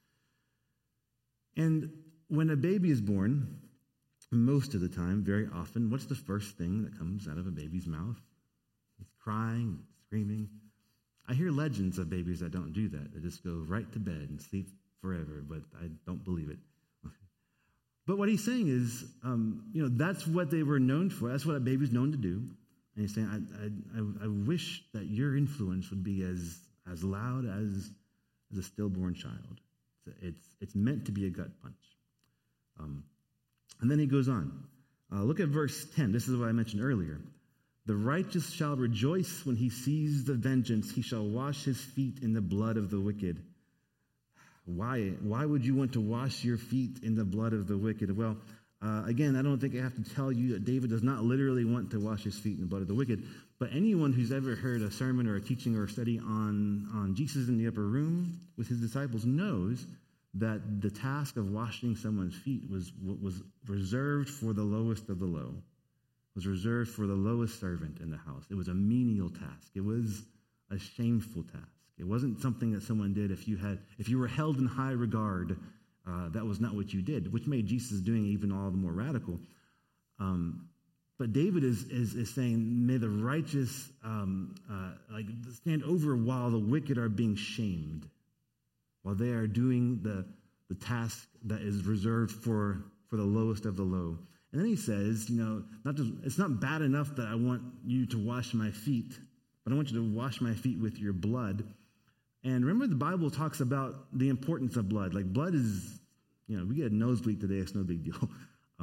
Speaker 1: And when a baby is born, most of the time, very often, what's the first thing that comes out of a baby's mouth? He's crying, screaming. I hear legends of babies that don't do that. They just go right to bed and sleep forever, but I don't believe it. But what he's saying is, that's what they were known for. That's what a baby's known to do. And he's saying, I wish that your influence would be as loud as a stillborn child. It's meant to be a gut punch. And then he goes on. Look at verse 10. This is what I mentioned earlier. The righteous shall rejoice when he sees the vengeance. He shall wash his feet in the blood of the wicked. Why would you want to wash your feet in the blood of the wicked? Well, again, I don't think I have to tell you that David does not literally want to wash his feet in the blood of the wicked. But anyone who's ever heard a sermon or a teaching or a study on Jesus in the upper room with his disciples knows that the task of washing someone's feet was reserved for the lowest of the low. It was reserved for the lowest servant in the house. It was a menial task. It was a shameful task. It wasn't something that someone did if you were held in high regard. That was not what you did, which made Jesus doing even all the more radical. But David is saying, may the righteous stand over while the wicked are being shamed, while they are doing the task that is reserved for the lowest of the low. And then he says, it's not bad enough that I want you to wash my feet, but I want you to wash my feet with your blood. And remember, the Bible talks about the importance of blood. Like, blood is, we get a nosebleed today, it's no big deal.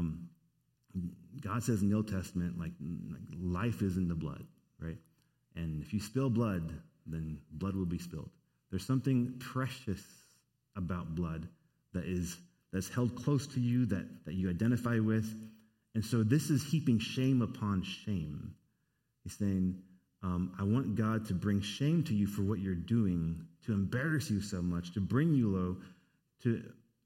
Speaker 1: God says in the Old Testament, like life is in the blood, right? And if you spill blood, then blood will be spilled. There's something precious about blood that's held close to you, that you identify with. And so this is heaping shame upon shame. He's saying, I want God to bring shame to you for what you're doing, to embarrass you so much, to bring you low,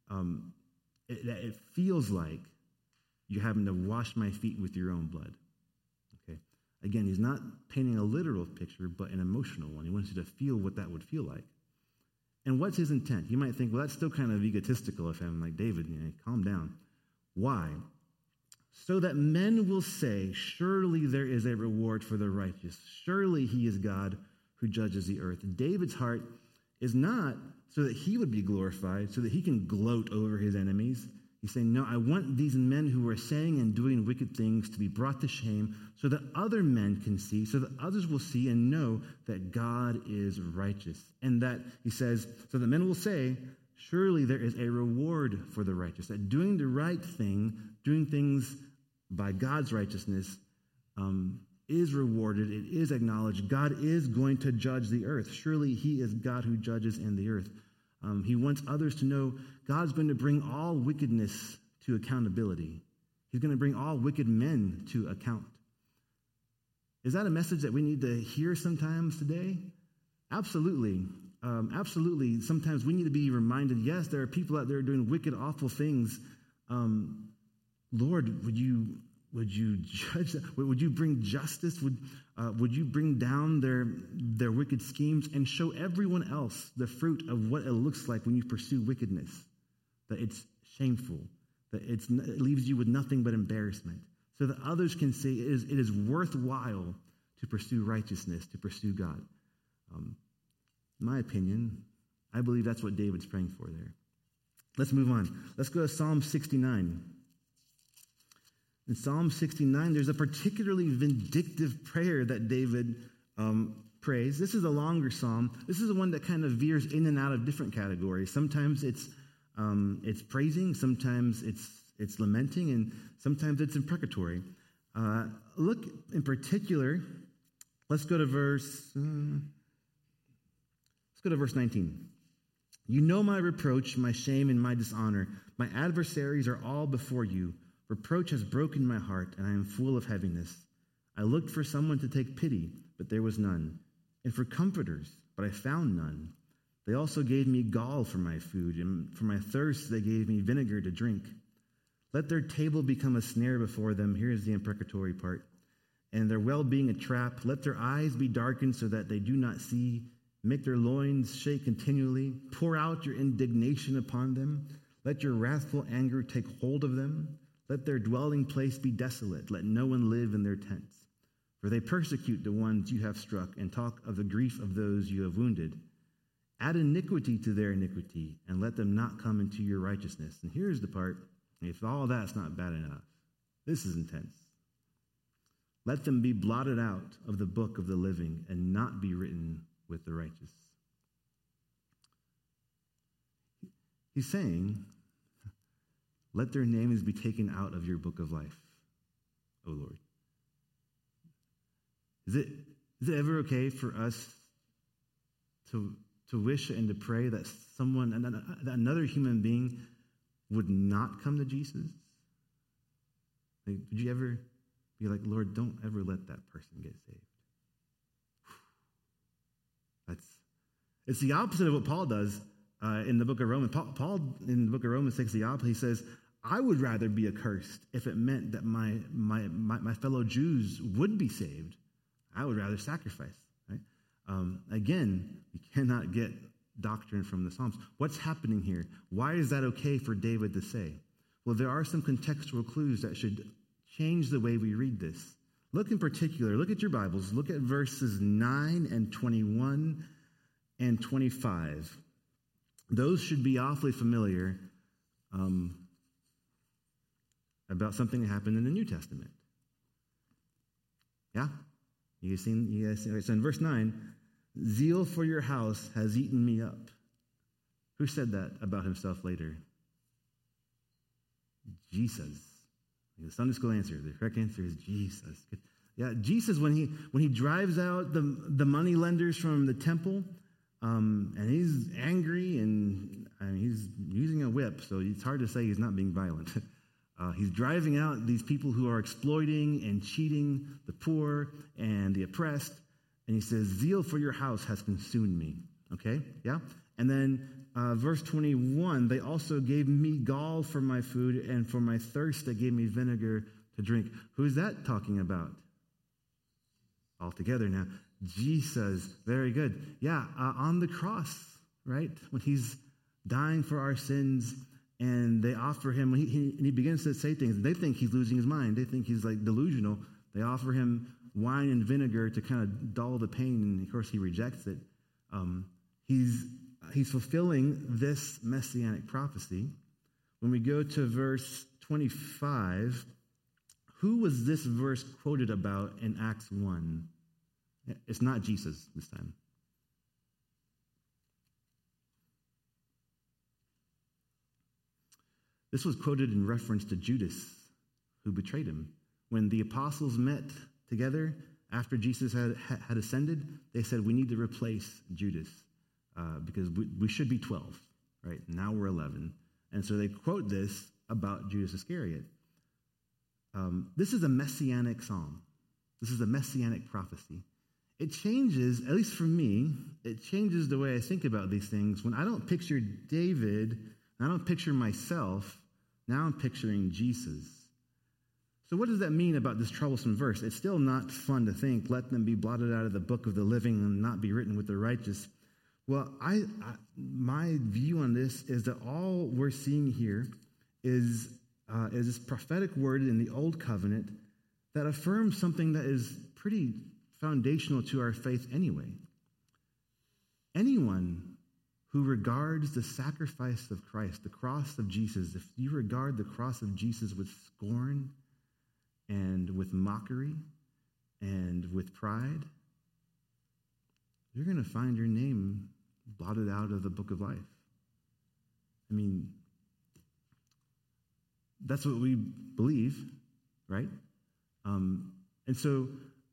Speaker 1: it feels like you're having to wash my feet with your own blood. Okay. Again, he's not painting a literal picture, but an emotional one. He wants you to feel what that would feel like. And what's his intent? You might think, well, that's still kind of egotistical if I'm like, David, calm down. Why? So that men will say, surely there is a reward for the righteous. Surely he is God who judges the earth. David's heart is not so that he would be glorified, so that he can gloat over his enemies. He's saying, no, I want these men who are saying and doing wicked things to be brought to shame so that other men can see, so that others will see and know that God is righteous. And that, he says, so that men will say, surely there is a reward for the righteous. That doing the right thing, doing things by God's righteousness, is rewarded. It is acknowledged. God is going to judge the earth. Surely he is God who judges in the earth. He wants others to know God's going to bring all wickedness to accountability. He's going to bring all wicked men to account. Is that a message that we need to hear sometimes today? Absolutely. Absolutely. Sometimes we need to be reminded, yes, there are people out there doing wicked, awful things. Lord, would you would you judge? Would you bring justice? Would you bring down their wicked schemes and show everyone else the fruit of what it looks like when you pursue wickedness? That it's shameful, that it leaves you with nothing but embarrassment, so that others can say it is worthwhile to pursue righteousness, to pursue God. In my opinion, I believe that's what David's praying for there. Let's move on. Let's go to Psalm 69. In Psalm 69, there's a particularly vindictive prayer that David prays. This is a longer psalm. This is the one that kind of veers in and out of different categories. Sometimes it's praising, sometimes it's lamenting, and sometimes it's imprecatory. Look in particular. Let's go to verse 19. You know my reproach, my shame, and my dishonor. My adversaries are all before you. Reproach has broken my heart, and I am full of heaviness. I looked for someone to take pity, but there was none, and for comforters, but I found none. They also gave me gall for my food, and for my thirst they gave me vinegar to drink. Let their table become a snare before them. Here's the imprecatory part. And their well-being a trap. Let their eyes be darkened so that they do not see. Make their loins shake continually. Pour out your indignation upon them. Let your wrathful anger take hold of them. Let their dwelling place be desolate. Let no one live in their tents. For they persecute the ones you have struck and talk of the grief of those you have wounded. Add iniquity to their iniquity and let them not come into your righteousness. And here's the part. If all that's not bad enough, this is intense. Let them be blotted out of the book of the living and not be written with the righteous. He's saying, let their names be taken out of your book of life, O Lord. Is it ever okay for us to wish and to pray that that another human being would not come to Jesus? Like, would you ever be like, Lord, don't ever let that person get saved? It's the opposite of what Paul does in the book of Romans. Paul in the book of Romans takes the opposite. He says, I would rather be accursed if it meant that my fellow Jews would be saved. I would rather sacrifice. Right? Again, you cannot get doctrine from the Psalms. What's happening here? Why is that okay for David to say? Well, there are some contextual clues that should change the way we read this. Look in particular, look at your Bibles, look at verses 9 and 21 and 25. Those should be awfully familiar about something that happened in the New Testament. Yeah? You guys seen? So in verse 9, zeal for your house has eaten me up. Who said that about himself later? Jesus. The Sunday school answer. The correct answer is Jesus. Yeah, Jesus, when he drives out the money lenders from the temple, and he's angry, and he's using a whip, so it's hard to say he's not being violent. He's driving out these people who are exploiting and cheating the poor and the oppressed, and he says, zeal for your house has consumed me. Okay, yeah? And then verse 21, they also gave me gall for my food, and for my thirst they gave me vinegar to drink. Who is that talking about? All together now. Jesus, very good. Yeah, on the cross, right? When he's dying for our sins, and they offer him, he begins to say things, and they think he's losing his mind. They think he's like delusional. They offer him wine and vinegar to kind of dull the pain, and of course he rejects it. He's fulfilling this messianic prophecy. When we go to verse 25, who was this verse quoted about in Acts 1? It's not Jesus this time. This was quoted in reference to Judas, who betrayed him. When the apostles met together after Jesus had ascended, they said, we need to replace Judas because we should be 12, right? Now we're 11. And so they quote this about Judas Iscariot. This is a messianic psalm. This is a messianic prophecy. It changes, at least for me, it changes the way I think about these things. When I don't picture David, I don't picture myself, now I'm picturing Jesus. So what does that mean about this troublesome verse? It's still not fun to think, let them be blotted out of the book of the living and not be written with the righteous. Well, my view on this is that all we're seeing here is this prophetic word in the Old Covenant that affirms something that is pretty foundational to our faith anyway. Anyone who regards the sacrifice of Christ, the cross of Jesus, if you regard the cross of Jesus with scorn and with mockery and with pride, you're going to find your name blotted out of the book of life. I mean, that's what we believe, right? And so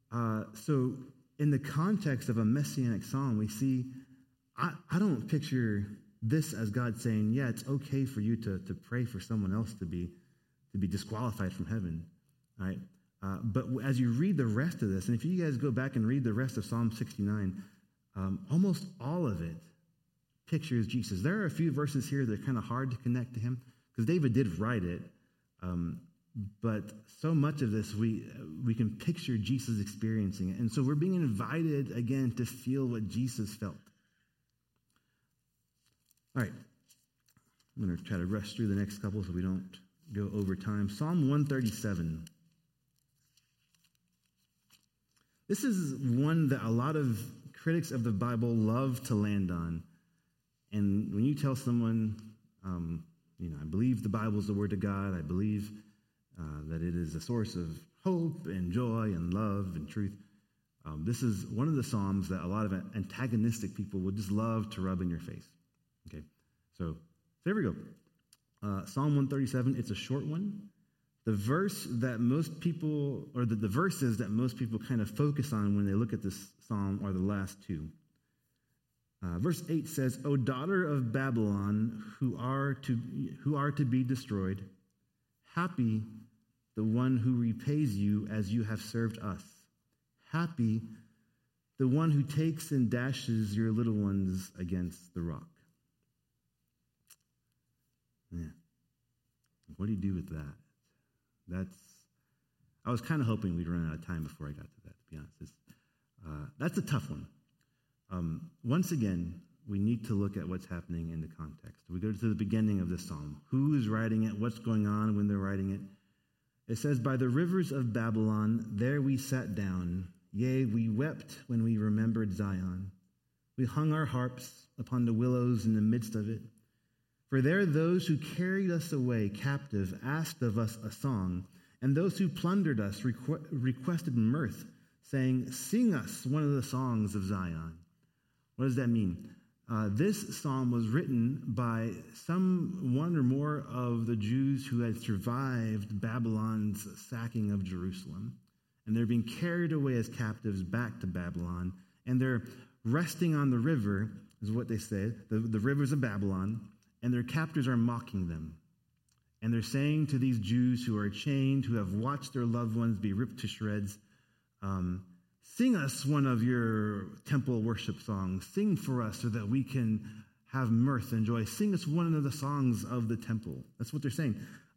Speaker 1: in the context of a messianic psalm, we see, I don't picture this as God saying, yeah, it's okay for you to pray for someone else to be disqualified from heaven, right? But as you read the rest of this, and if you guys go back and read the rest of Psalm 69, almost all of it pictures Jesus. There are a few verses here that are kind of hard to connect to him, because David did write it, but so much of this, we can picture Jesus experiencing it. And so we're being invited, again, to feel what Jesus felt. All right. I'm going to try to rush through the next couple so we don't go over time. Psalm 137. This is one that a lot of critics of the Bible love to land on. And when you tell someone, I believe the Bible is the Word of God, I believe that it is a source of hope and joy and love and truth, this is one of the Psalms that a lot of antagonistic people would just love to rub in your face. Okay, so there we go. Psalm 137, it's a short one. The verse that most people, or the verses that most people kind of focus on when they look at this psalm are the last two. Verse 8 says, O daughter of Babylon, who are to be destroyed, happy the one who repays you as you have served us. Happy the one who takes and dashes your little ones against the rock. Yeah. What do you do with that? I was kind of hoping we'd run out of time before I got to that, to be honest. That's a tough one. Once again, we need to look at what's happening in the context. We go to the beginning of this psalm. Who is writing it? What's going on when they're writing it? It says, by the rivers of Babylon, there we sat down. Yea, we wept when we remembered Zion. We hung our harps upon the willows in the midst of it. For there those who carried us away captive asked of us a song, and those who plundered us requested mirth, saying, sing us one of the songs of Zion. What does that mean? This psalm was written by one or more of the Jews who had survived Babylon's sacking of Jerusalem. And they're being carried away as captives back to Babylon. And they're resting on the river, is what they say, the rivers of Babylon. And their captors are mocking them. And they're saying to these Jews who are chained, who have watched their loved ones be ripped to shreds, sing us one of your temple worship songs. Sing for us so that we can have mirth and joy. Sing us one of the songs of the temple. That's what they're saying.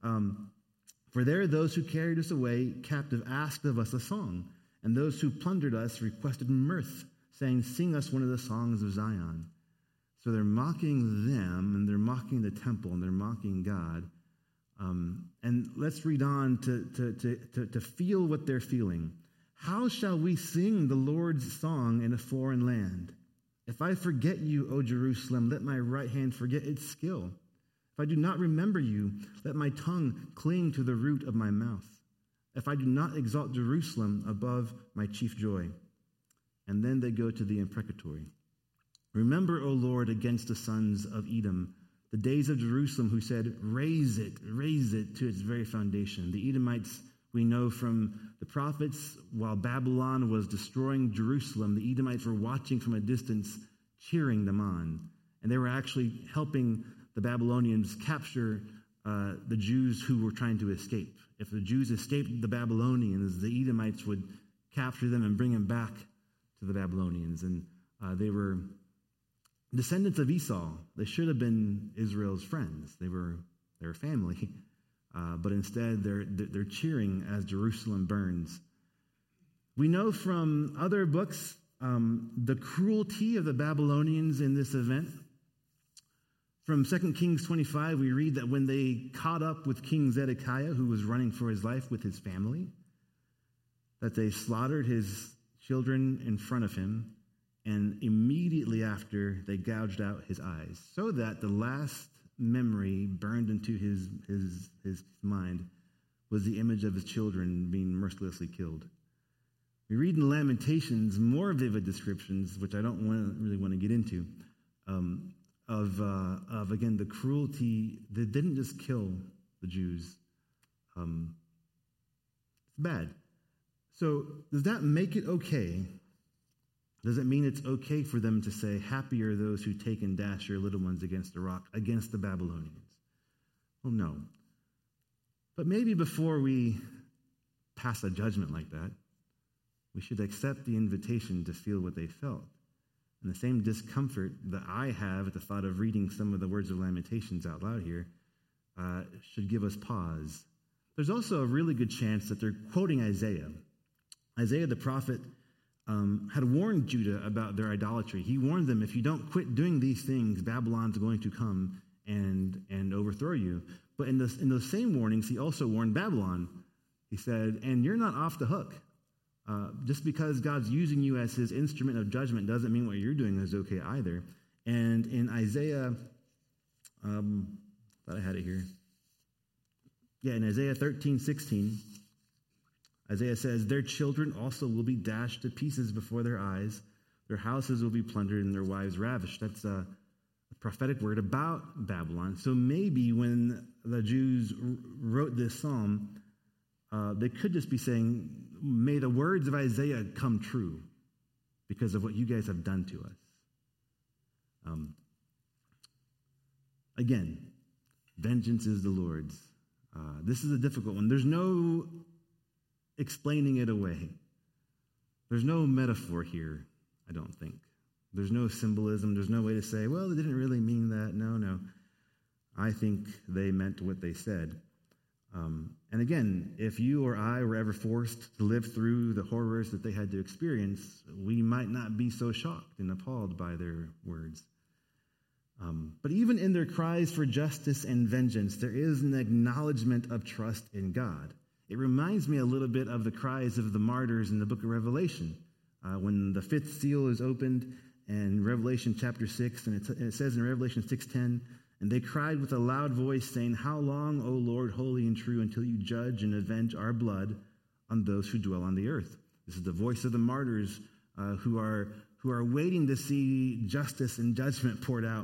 Speaker 1: For there those who carried us away captive asked of us a song, and those who plundered us requested mirth, saying, sing us one of the songs of Zion. So they're mocking them, and they're mocking the temple, and they're mocking God. And let's read on to feel what they're feeling. How shall we sing the Lord's song in a foreign land? If I forget you, O Jerusalem, let my right hand forget its skill. If I do not remember you, let my tongue cling to the root of my mouth. If I do not exalt Jerusalem above my chief joy. And then they go to the imprecatory. Remember, O Lord, against the sons of Edom, the days of Jerusalem, who said, raise it to its very foundation. The Edomites, we know from the prophets, while Babylon was destroying Jerusalem, the Edomites were watching from a distance, cheering them on. And they were actually helping the Babylonians capture the Jews who were trying to escape. If the Jews escaped the Babylonians, the Edomites would capture them and bring them back to the Babylonians. And they were descendants of Esau. They should have been Israel's friends. They were family. but instead they're cheering as Jerusalem burns. We know from other books the cruelty of the Babylonians in this event. From 2 Kings 25, we read that when they caught up with King Zedekiah, who was running for his life with his family, that they slaughtered his children in front of him, and immediately after, they gouged out his eyes, so that the last memory burned into his mind was the image of his children being mercilessly killed. We read in Lamentations more vivid descriptions, which I don't really want to get into, of again the cruelty that didn't just kill the Jews. It's bad. So does that make it okay? Does it mean it's okay for them to say, "Happy are those who take and dash your little ones against the rock, against the Babylonians"? Well, no. But maybe before we pass a judgment like that, we should accept the invitation to feel what they felt. And the same discomfort that I have at the thought of reading some of the words of Lamentations out loud here should give us pause. There's also a really good chance that they're quoting Isaiah. Isaiah the prophet had warned Judah about their idolatry. He warned them, if you don't quit doing these things, Babylon's going to come and overthrow you. But in those same warnings, he also warned Babylon. He said, and you're not off the hook. Just because God's using you as his instrument of judgment doesn't mean what you're doing is okay either. And in Isaiah, thought I had it here. Yeah, in Isaiah 13:16, Isaiah says, their children also will be dashed to pieces before their eyes. Their houses will be plundered and their wives ravished. That's a prophetic word about Babylon. So maybe when the Jews wrote this psalm, they could just be saying, may the words of Isaiah come true because of what you guys have done to us. Again, vengeance is the Lord's. This is a difficult one. There's no explaining it away. There's no metaphor here, I don't think. There's no symbolism. There's no way to say, well, they didn't really mean that. No. I think they meant what they said. And again, if you or I were ever forced to live through the horrors that they had to experience, we might not be so shocked and appalled by their words. But even in their cries for justice and vengeance, there is an acknowledgement of trust in God. It reminds me a little bit of the cries of the martyrs in the book of Revelation. When the fifth seal is opened in Revelation chapter 6, and it says in Revelation 6:10, and they cried with a loud voice, saying, how long, O Lord, holy and true, until you judge and avenge our blood on those who dwell on the earth? This is the voice of the martyrs who are waiting to see justice and judgment poured out.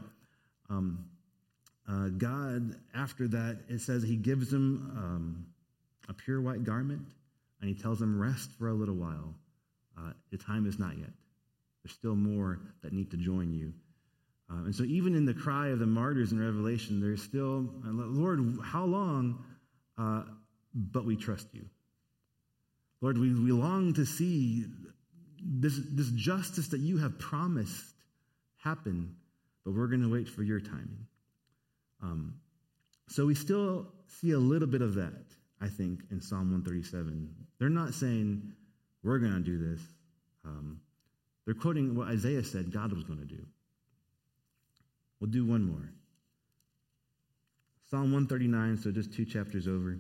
Speaker 1: God, after that, it says he gives them a pure white garment, and he tells them, rest for a little while. The time is not yet. There's still more that need to join you. And so even in the cry of the martyrs in Revelation, there's still, Lord, how long? But we trust you. Lord, we long to see this justice that you have promised happen, but we're going to wait for your timing. So we still see a little bit of that, I think, in Psalm 137. They're not saying, we're going to do this. They're quoting what Isaiah said God was going to do. We'll do one more. Psalm 139, so just 2 chapters over.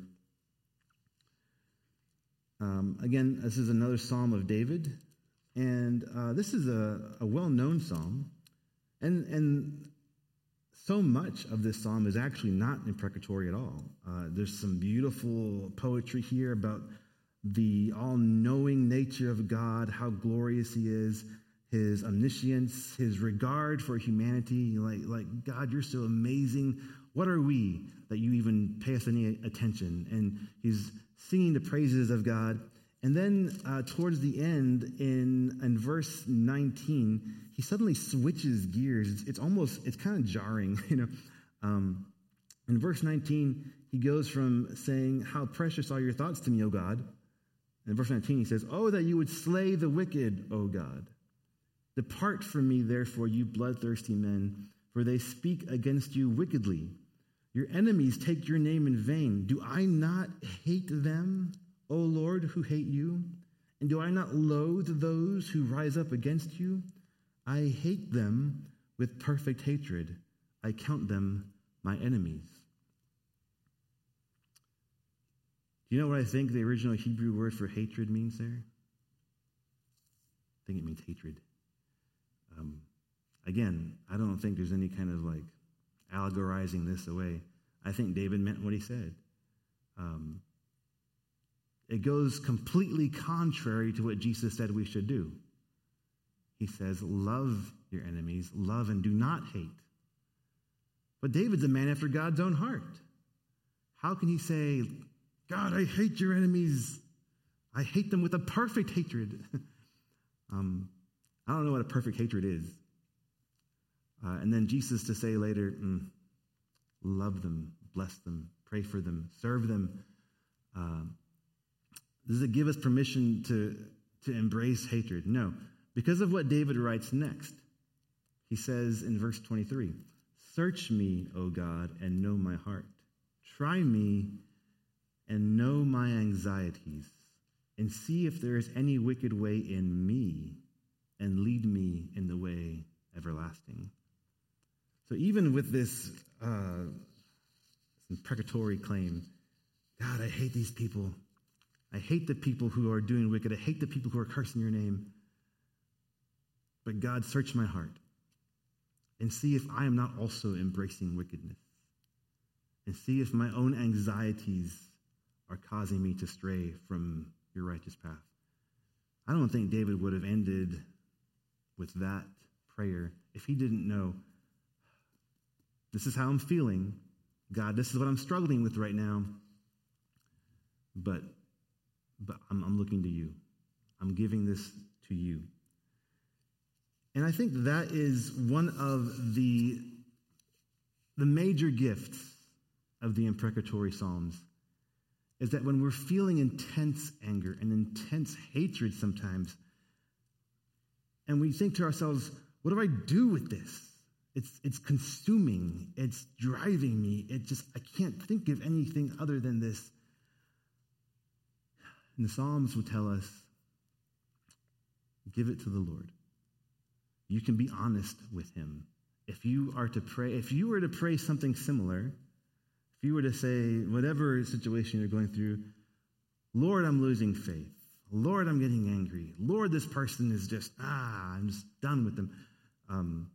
Speaker 1: Again, this is another psalm of David. And this is a well-known psalm. And so much of this psalm is actually not imprecatory at all. There's some beautiful poetry here about the all-knowing nature of God, how glorious he is, his omniscience, his regard for humanity. Like God, you're so amazing. What are we that you even pay us any attention? And he's singing the praises of God. And then towards the end, in verse 19, he suddenly switches gears. It's kind of jarring, In verse 19, he goes from saying, how precious are your thoughts to me, O God. And in verse 19, he says, oh, that you would slay the wicked, O God. Depart from me, therefore, you bloodthirsty men, for they speak against you wickedly. Your enemies take your name in vain. Do I not hate them, O Lord, who hate you? And do I not loathe those who rise up against you? I hate them with perfect hatred. I count them my enemies. Do you know what I think the original Hebrew word for hatred means there? I think it means hatred. Again, I don't think there's any kind of allegorizing this away. I think David meant what he said. It goes completely contrary to what Jesus said we should do. He says, love your enemies, love and do not hate. But David's a man after God's own heart. How can he say, God, I hate your enemies. I hate them with a perfect hatred. I don't know what a perfect hatred is. And then Jesus to say later, love them, bless them, pray for them, serve them. Does it give us permission to embrace hatred? No. Because of what David writes next. He says in verse 23, search me, O God, and know my heart. Try me and know my anxieties, and see if there is any wicked way in me, and lead me in the way everlasting. So even with this imprecatory claim, God, I hate these people. I hate the people who are doing wicked. I hate the people who are cursing your name. But God, search my heart and see if I am not also embracing wickedness, and see if my own anxieties are causing me to stray from your righteous path. I don't think David would have ended with that prayer if he didn't know, this is how I'm feeling. God, this is what I'm struggling with right now. But I'm looking to you. I'm giving this to you. And I think that is one of the major gifts of the imprecatory Psalms, is that when we're feeling intense anger and intense hatred sometimes, and we think to ourselves, what do I do with this? It's consuming. It's driving me. I can't think of anything other than this. And the Psalms would tell us, give it to the Lord. You can be honest with him. If you were to pray something similar, if you were to say, whatever situation you're going through, Lord, I'm losing faith. Lord, I'm getting angry. Lord, this person is just, I'm just done with them.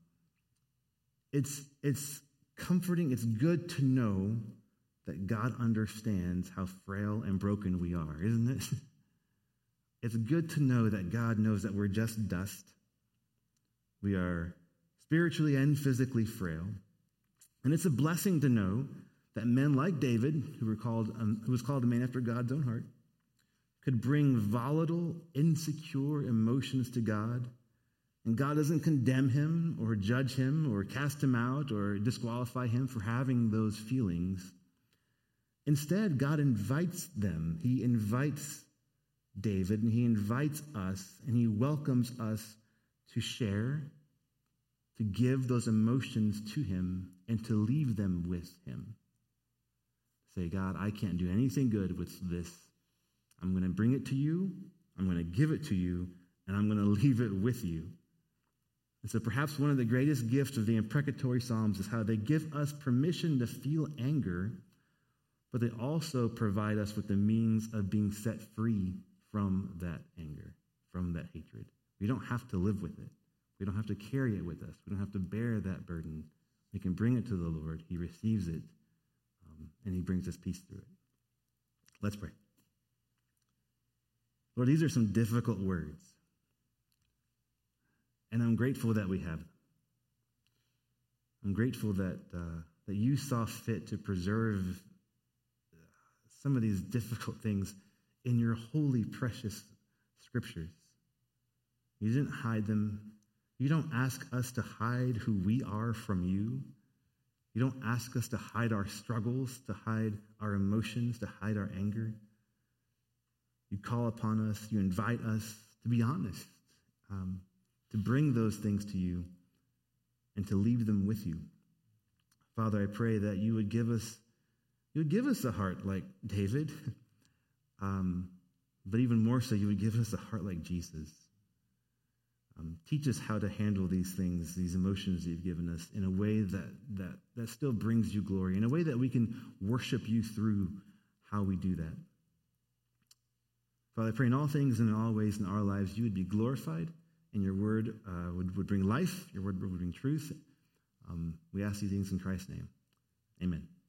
Speaker 1: It's comforting. It's good to know that God understands how frail and broken we are, isn't it? It's good to know that God knows that we're just dust. We are spiritually and physically frail. And it's a blessing to know that men like David, who was called a man after God's own heart, could bring volatile, insecure emotions to God. And God doesn't condemn him or judge him or cast him out or disqualify him for having those feelings. Instead, God invites them. He invites David, and he invites us, and he welcomes us to share, to give those emotions to him, and to leave them with him. Say, God, I can't do anything good with this. I'm going to bring it to you, I'm going to give it to you, and I'm going to leave it with you. And so perhaps one of the greatest gifts of the imprecatory Psalms is how they give us permission to feel anger, but they also provide us with the means of being set free from that anger, from that hatred. We don't have to live with it. We don't have to carry it with us. We don't have to bear that burden. We can bring it to the Lord. He receives it, and he brings us peace through it. Let's pray. Lord, these are some difficult words, and I'm grateful that we have them. I'm grateful that you saw fit to preserve some of these difficult things in your holy, precious scriptures. You didn't hide them. You don't ask us to hide who we are from you. You don't ask us to hide our struggles, to hide our emotions, to hide our anger. You call upon us, you invite us to be honest, to bring those things to you and to leave them with you. Father, I pray that you would give us a heart like David, but even more so, you would give us a heart like Jesus. Teach us how to handle these things, these emotions you've given us, in a way that still brings you glory, in a way that we can worship you through how we do that. Father, I pray in all things and in all ways in our lives, you would be glorified, and your word would bring life, your word would bring truth. We ask these things in Christ's name. Amen.